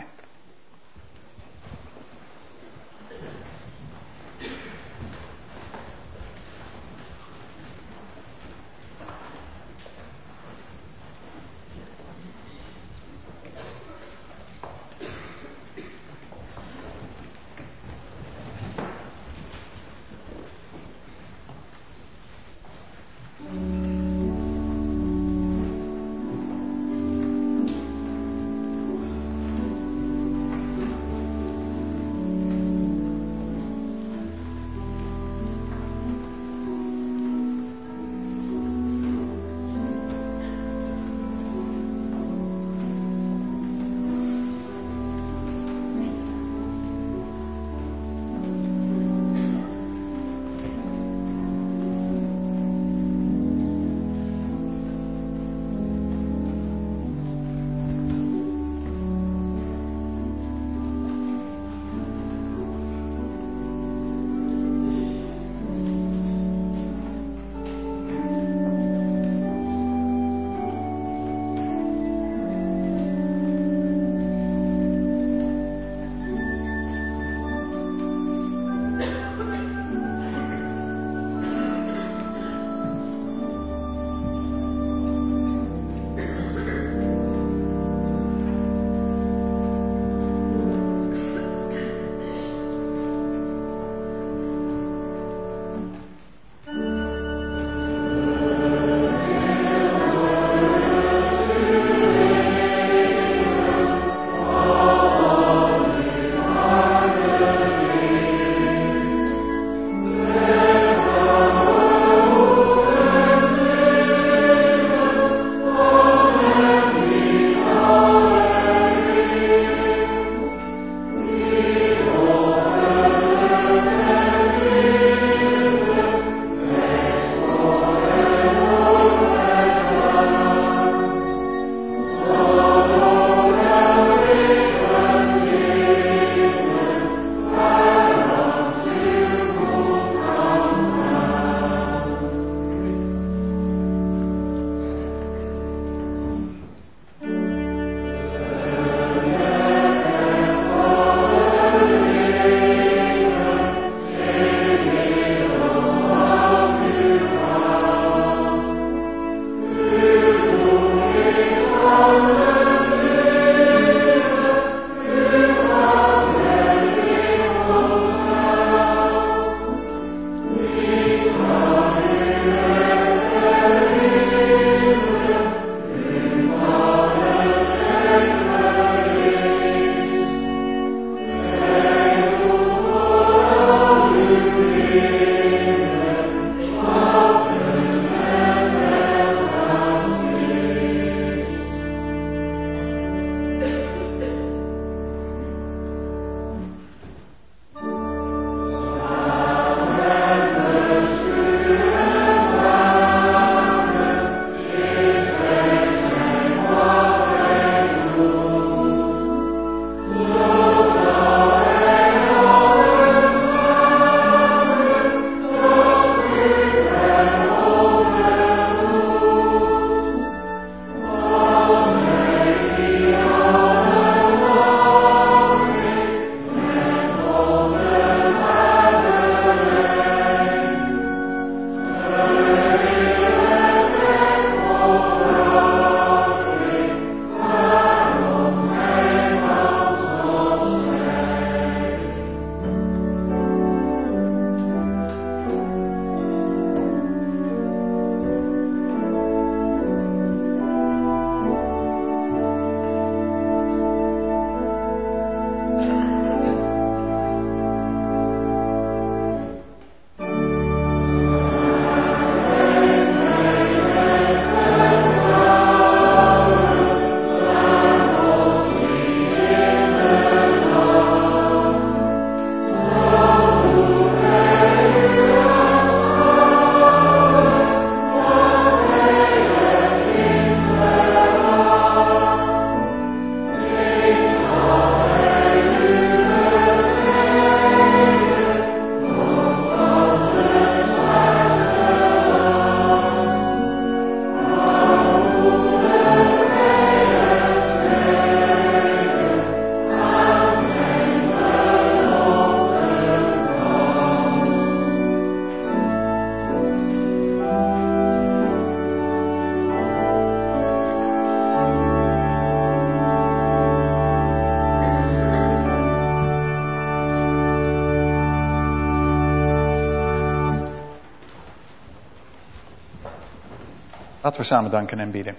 Laten we samen danken en bidden.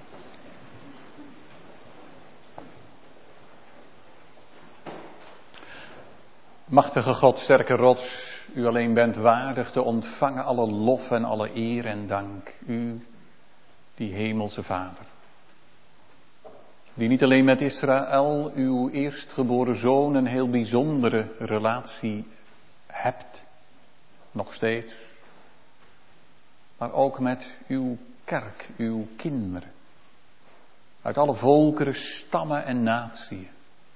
Machtige God, sterke rots, u alleen bent waardig te ontvangen alle lof en alle eer en dank. U, die hemelse Vader. Die niet alleen met Israël, uw eerstgeboren zoon, een heel bijzondere relatie hebt, nog steeds. Maar ook met uw kerk, uw kinderen. Uit alle volkeren, stammen en natieën.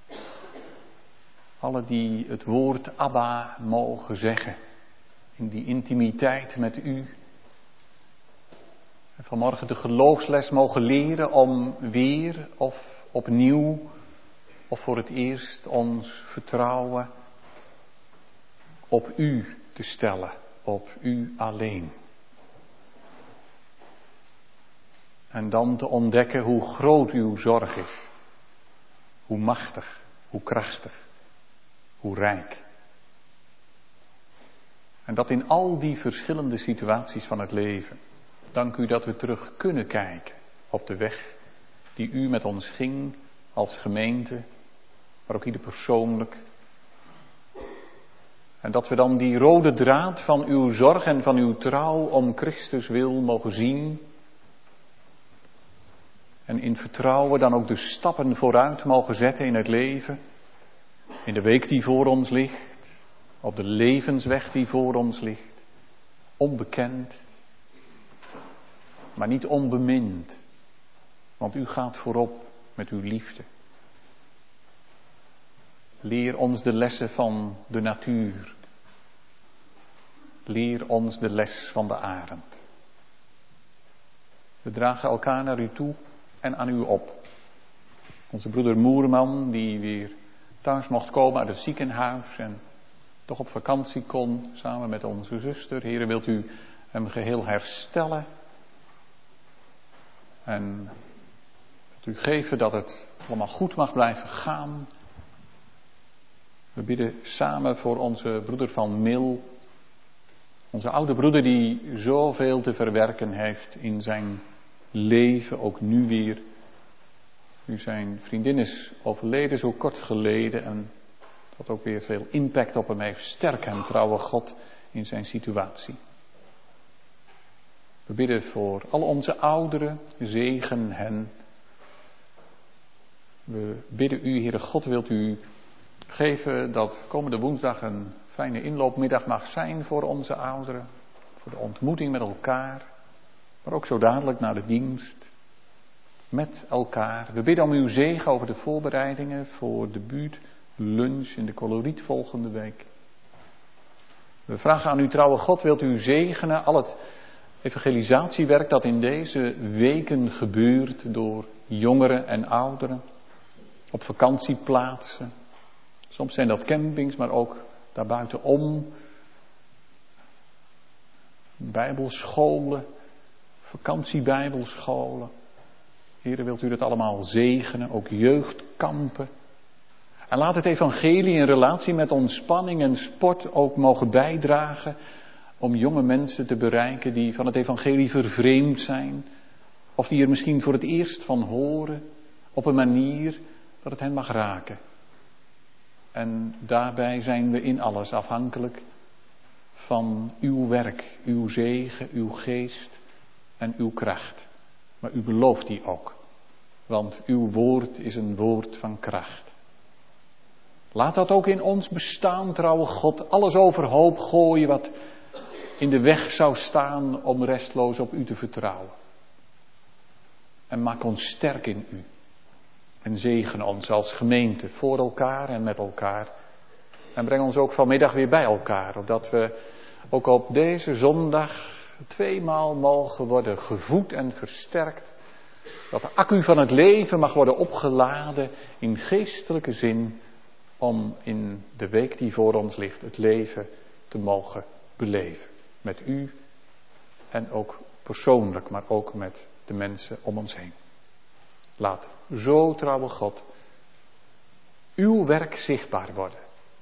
Alle die het woord Abba mogen zeggen. In die intimiteit met u. En vanmorgen de geloofsles mogen leren om weer of opnieuw of voor het eerst ons vertrouwen op u te stellen. Op u alleen. En dan te ontdekken hoe groot uw zorg is. Hoe machtig, hoe krachtig, hoe rijk. En dat in al die verschillende situaties van het leven. Dank u dat we terug kunnen kijken op de weg die u met ons ging als gemeente, maar ook ieder persoonlijk. En dat we dan die rode draad van uw zorg en van uw trouw om Christus wil mogen zien. En in vertrouwen dan ook de stappen vooruit mogen zetten in het leven. In de week die voor ons ligt. Op de levensweg die voor ons ligt. Onbekend. Maar niet onbemind. Want u gaat voorop met uw liefde. Leer ons de lessen van de natuur. Leer ons de les van de arend. We dragen elkaar naar u toe en aan u op. Onze broeder Moerman, die weer thuis mocht komen uit het ziekenhuis en toch op vakantie kon, samen met onze zuster. Heere, wilt u hem geheel herstellen? En wilt u geven dat het allemaal goed mag blijven gaan? We bidden samen voor onze broeder Van Mil. Onze oude broeder die zoveel te verwerken heeft in zijn leven, ook nu weer. Nu zijn vriendin is overleden, zo kort geleden. En dat ook weer veel impact op hem heeft. Sterk hem, trouwe God, in zijn situatie. We bidden voor al onze ouderen, zegen hen. We bidden u, Heere God, wilt u geven dat komende woensdag een fijne inloopmiddag mag zijn voor onze ouderen. Voor de ontmoeting met elkaar. Maar ook zo dadelijk naar de dienst. Met elkaar. We bidden om uw zegen over de voorbereidingen voor de buurt, lunch in de Coloriet volgende week. We vragen aan u, trouwe God, wilt u zegenen al het evangelisatiewerk dat in deze weken gebeurt door jongeren en ouderen. Op vakantieplaatsen. Soms zijn dat campings, maar ook daarbuitenom. Bijbelscholen, vakantiebijbelscholen. Heren, wilt u dat allemaal zegenen, ook jeugdkampen. En laat het evangelie in relatie met ontspanning en sport ook mogen bijdragen om jonge mensen te bereiken die van het evangelie vervreemd zijn. Of die er misschien voor het eerst van horen op een manier dat het hen mag raken. En daarbij zijn we in alles afhankelijk van uw werk, uw zegen, uw geest en uw kracht. Maar u belooft die ook. Want uw woord is een woord van kracht. Laat dat ook in ons bestaan, trouwe God. Alles overhoop gooien wat in de weg zou staan om restloos op u te vertrouwen. En maak ons sterk in u. En zegen ons als gemeente voor elkaar en met elkaar. En breng ons ook vanmiddag weer bij elkaar. Opdat we ook op deze zondag tweemaal mogen worden gevoed en versterkt. Dat de accu van het leven mag worden opgeladen in geestelijke zin. Om in de week die voor ons ligt het leven te mogen beleven. Met u en ook persoonlijk, maar ook met de mensen om ons heen. Laat zo, trouwe God, uw werk zichtbaar worden.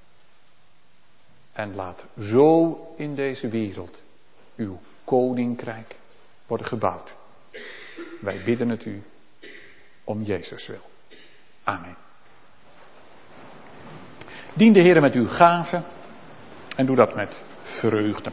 En laat zo in deze wereld uw koninkrijk worden gebouwd. Wij bidden het u om Jezus wil. Amen. Dien de Heer met uw gaven en doe dat met vreugde.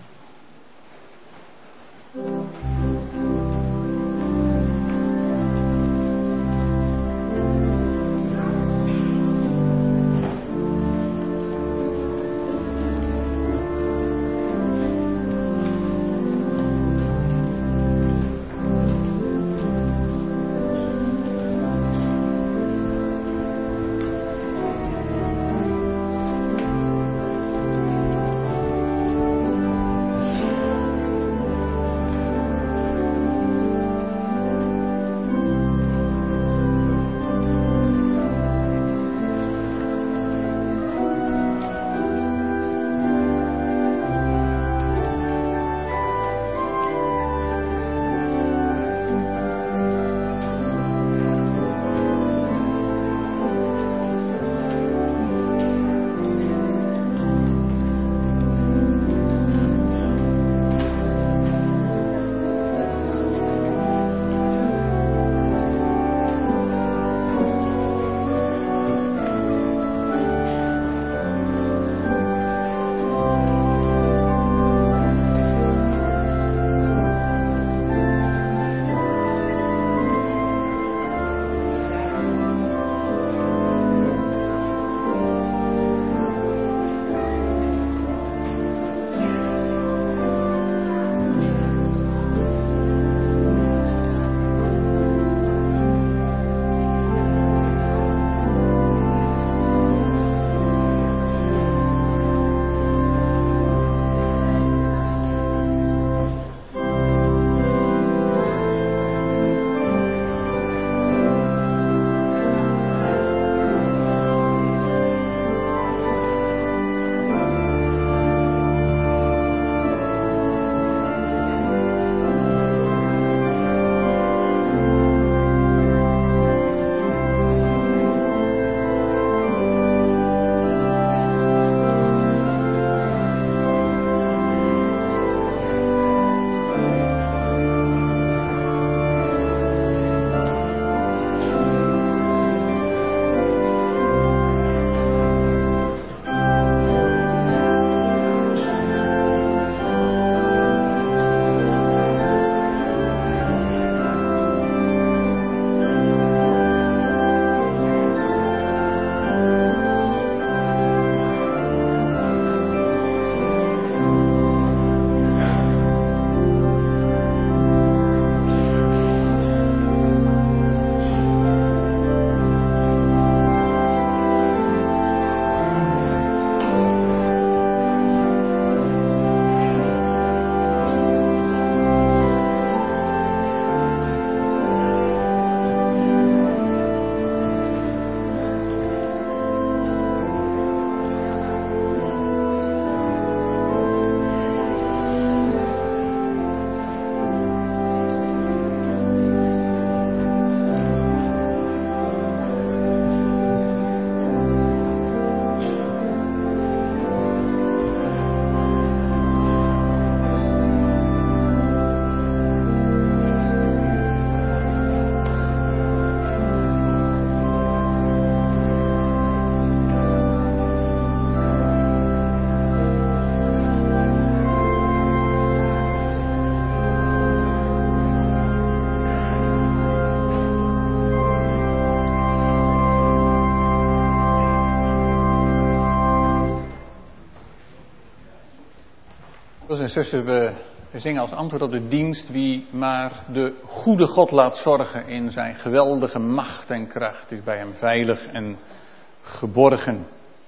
Broeders en zussen, we, we zingen als antwoord op de dienst: wie maar de goede God laat zorgen in zijn geweldige macht en kracht, is bij hem veilig en geborgen.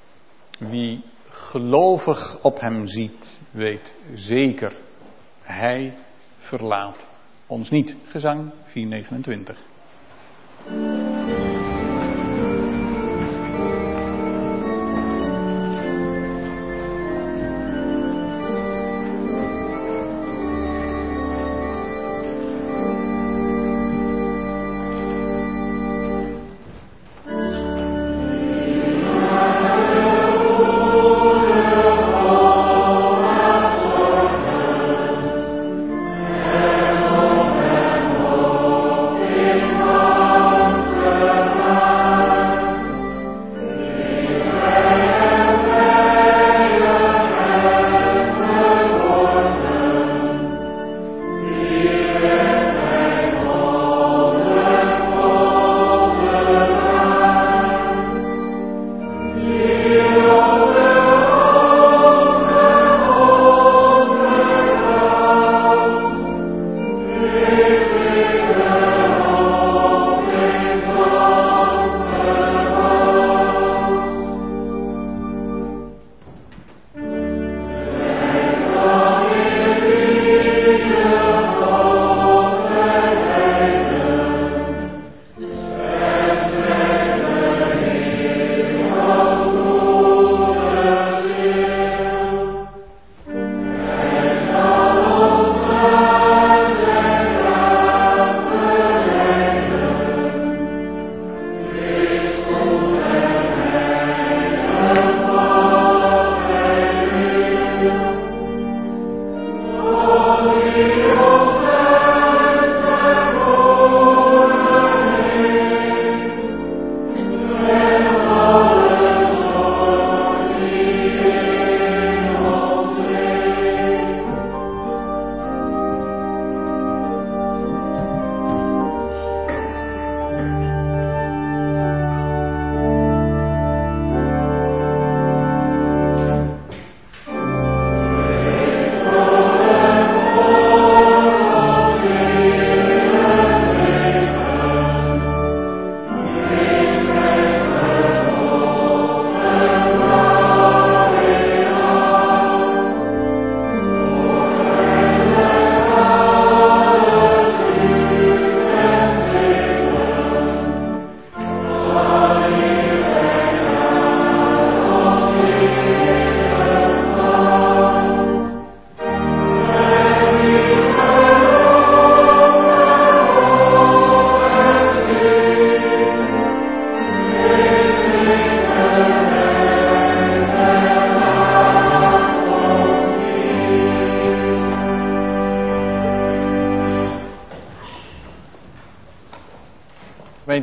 Wie gelovig op hem ziet, weet zeker, hij verlaat ons niet. Gezang vier negenentwintig. Oh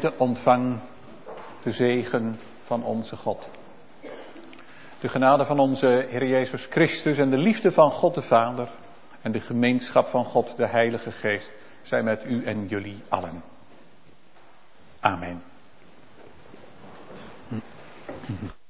gemeente, ontvang de zegen van onze God. De genade van onze Heer Jezus Christus en de liefde van God de Vader en de gemeenschap van God de Heilige Geest zijn met u en jullie allen. Amen.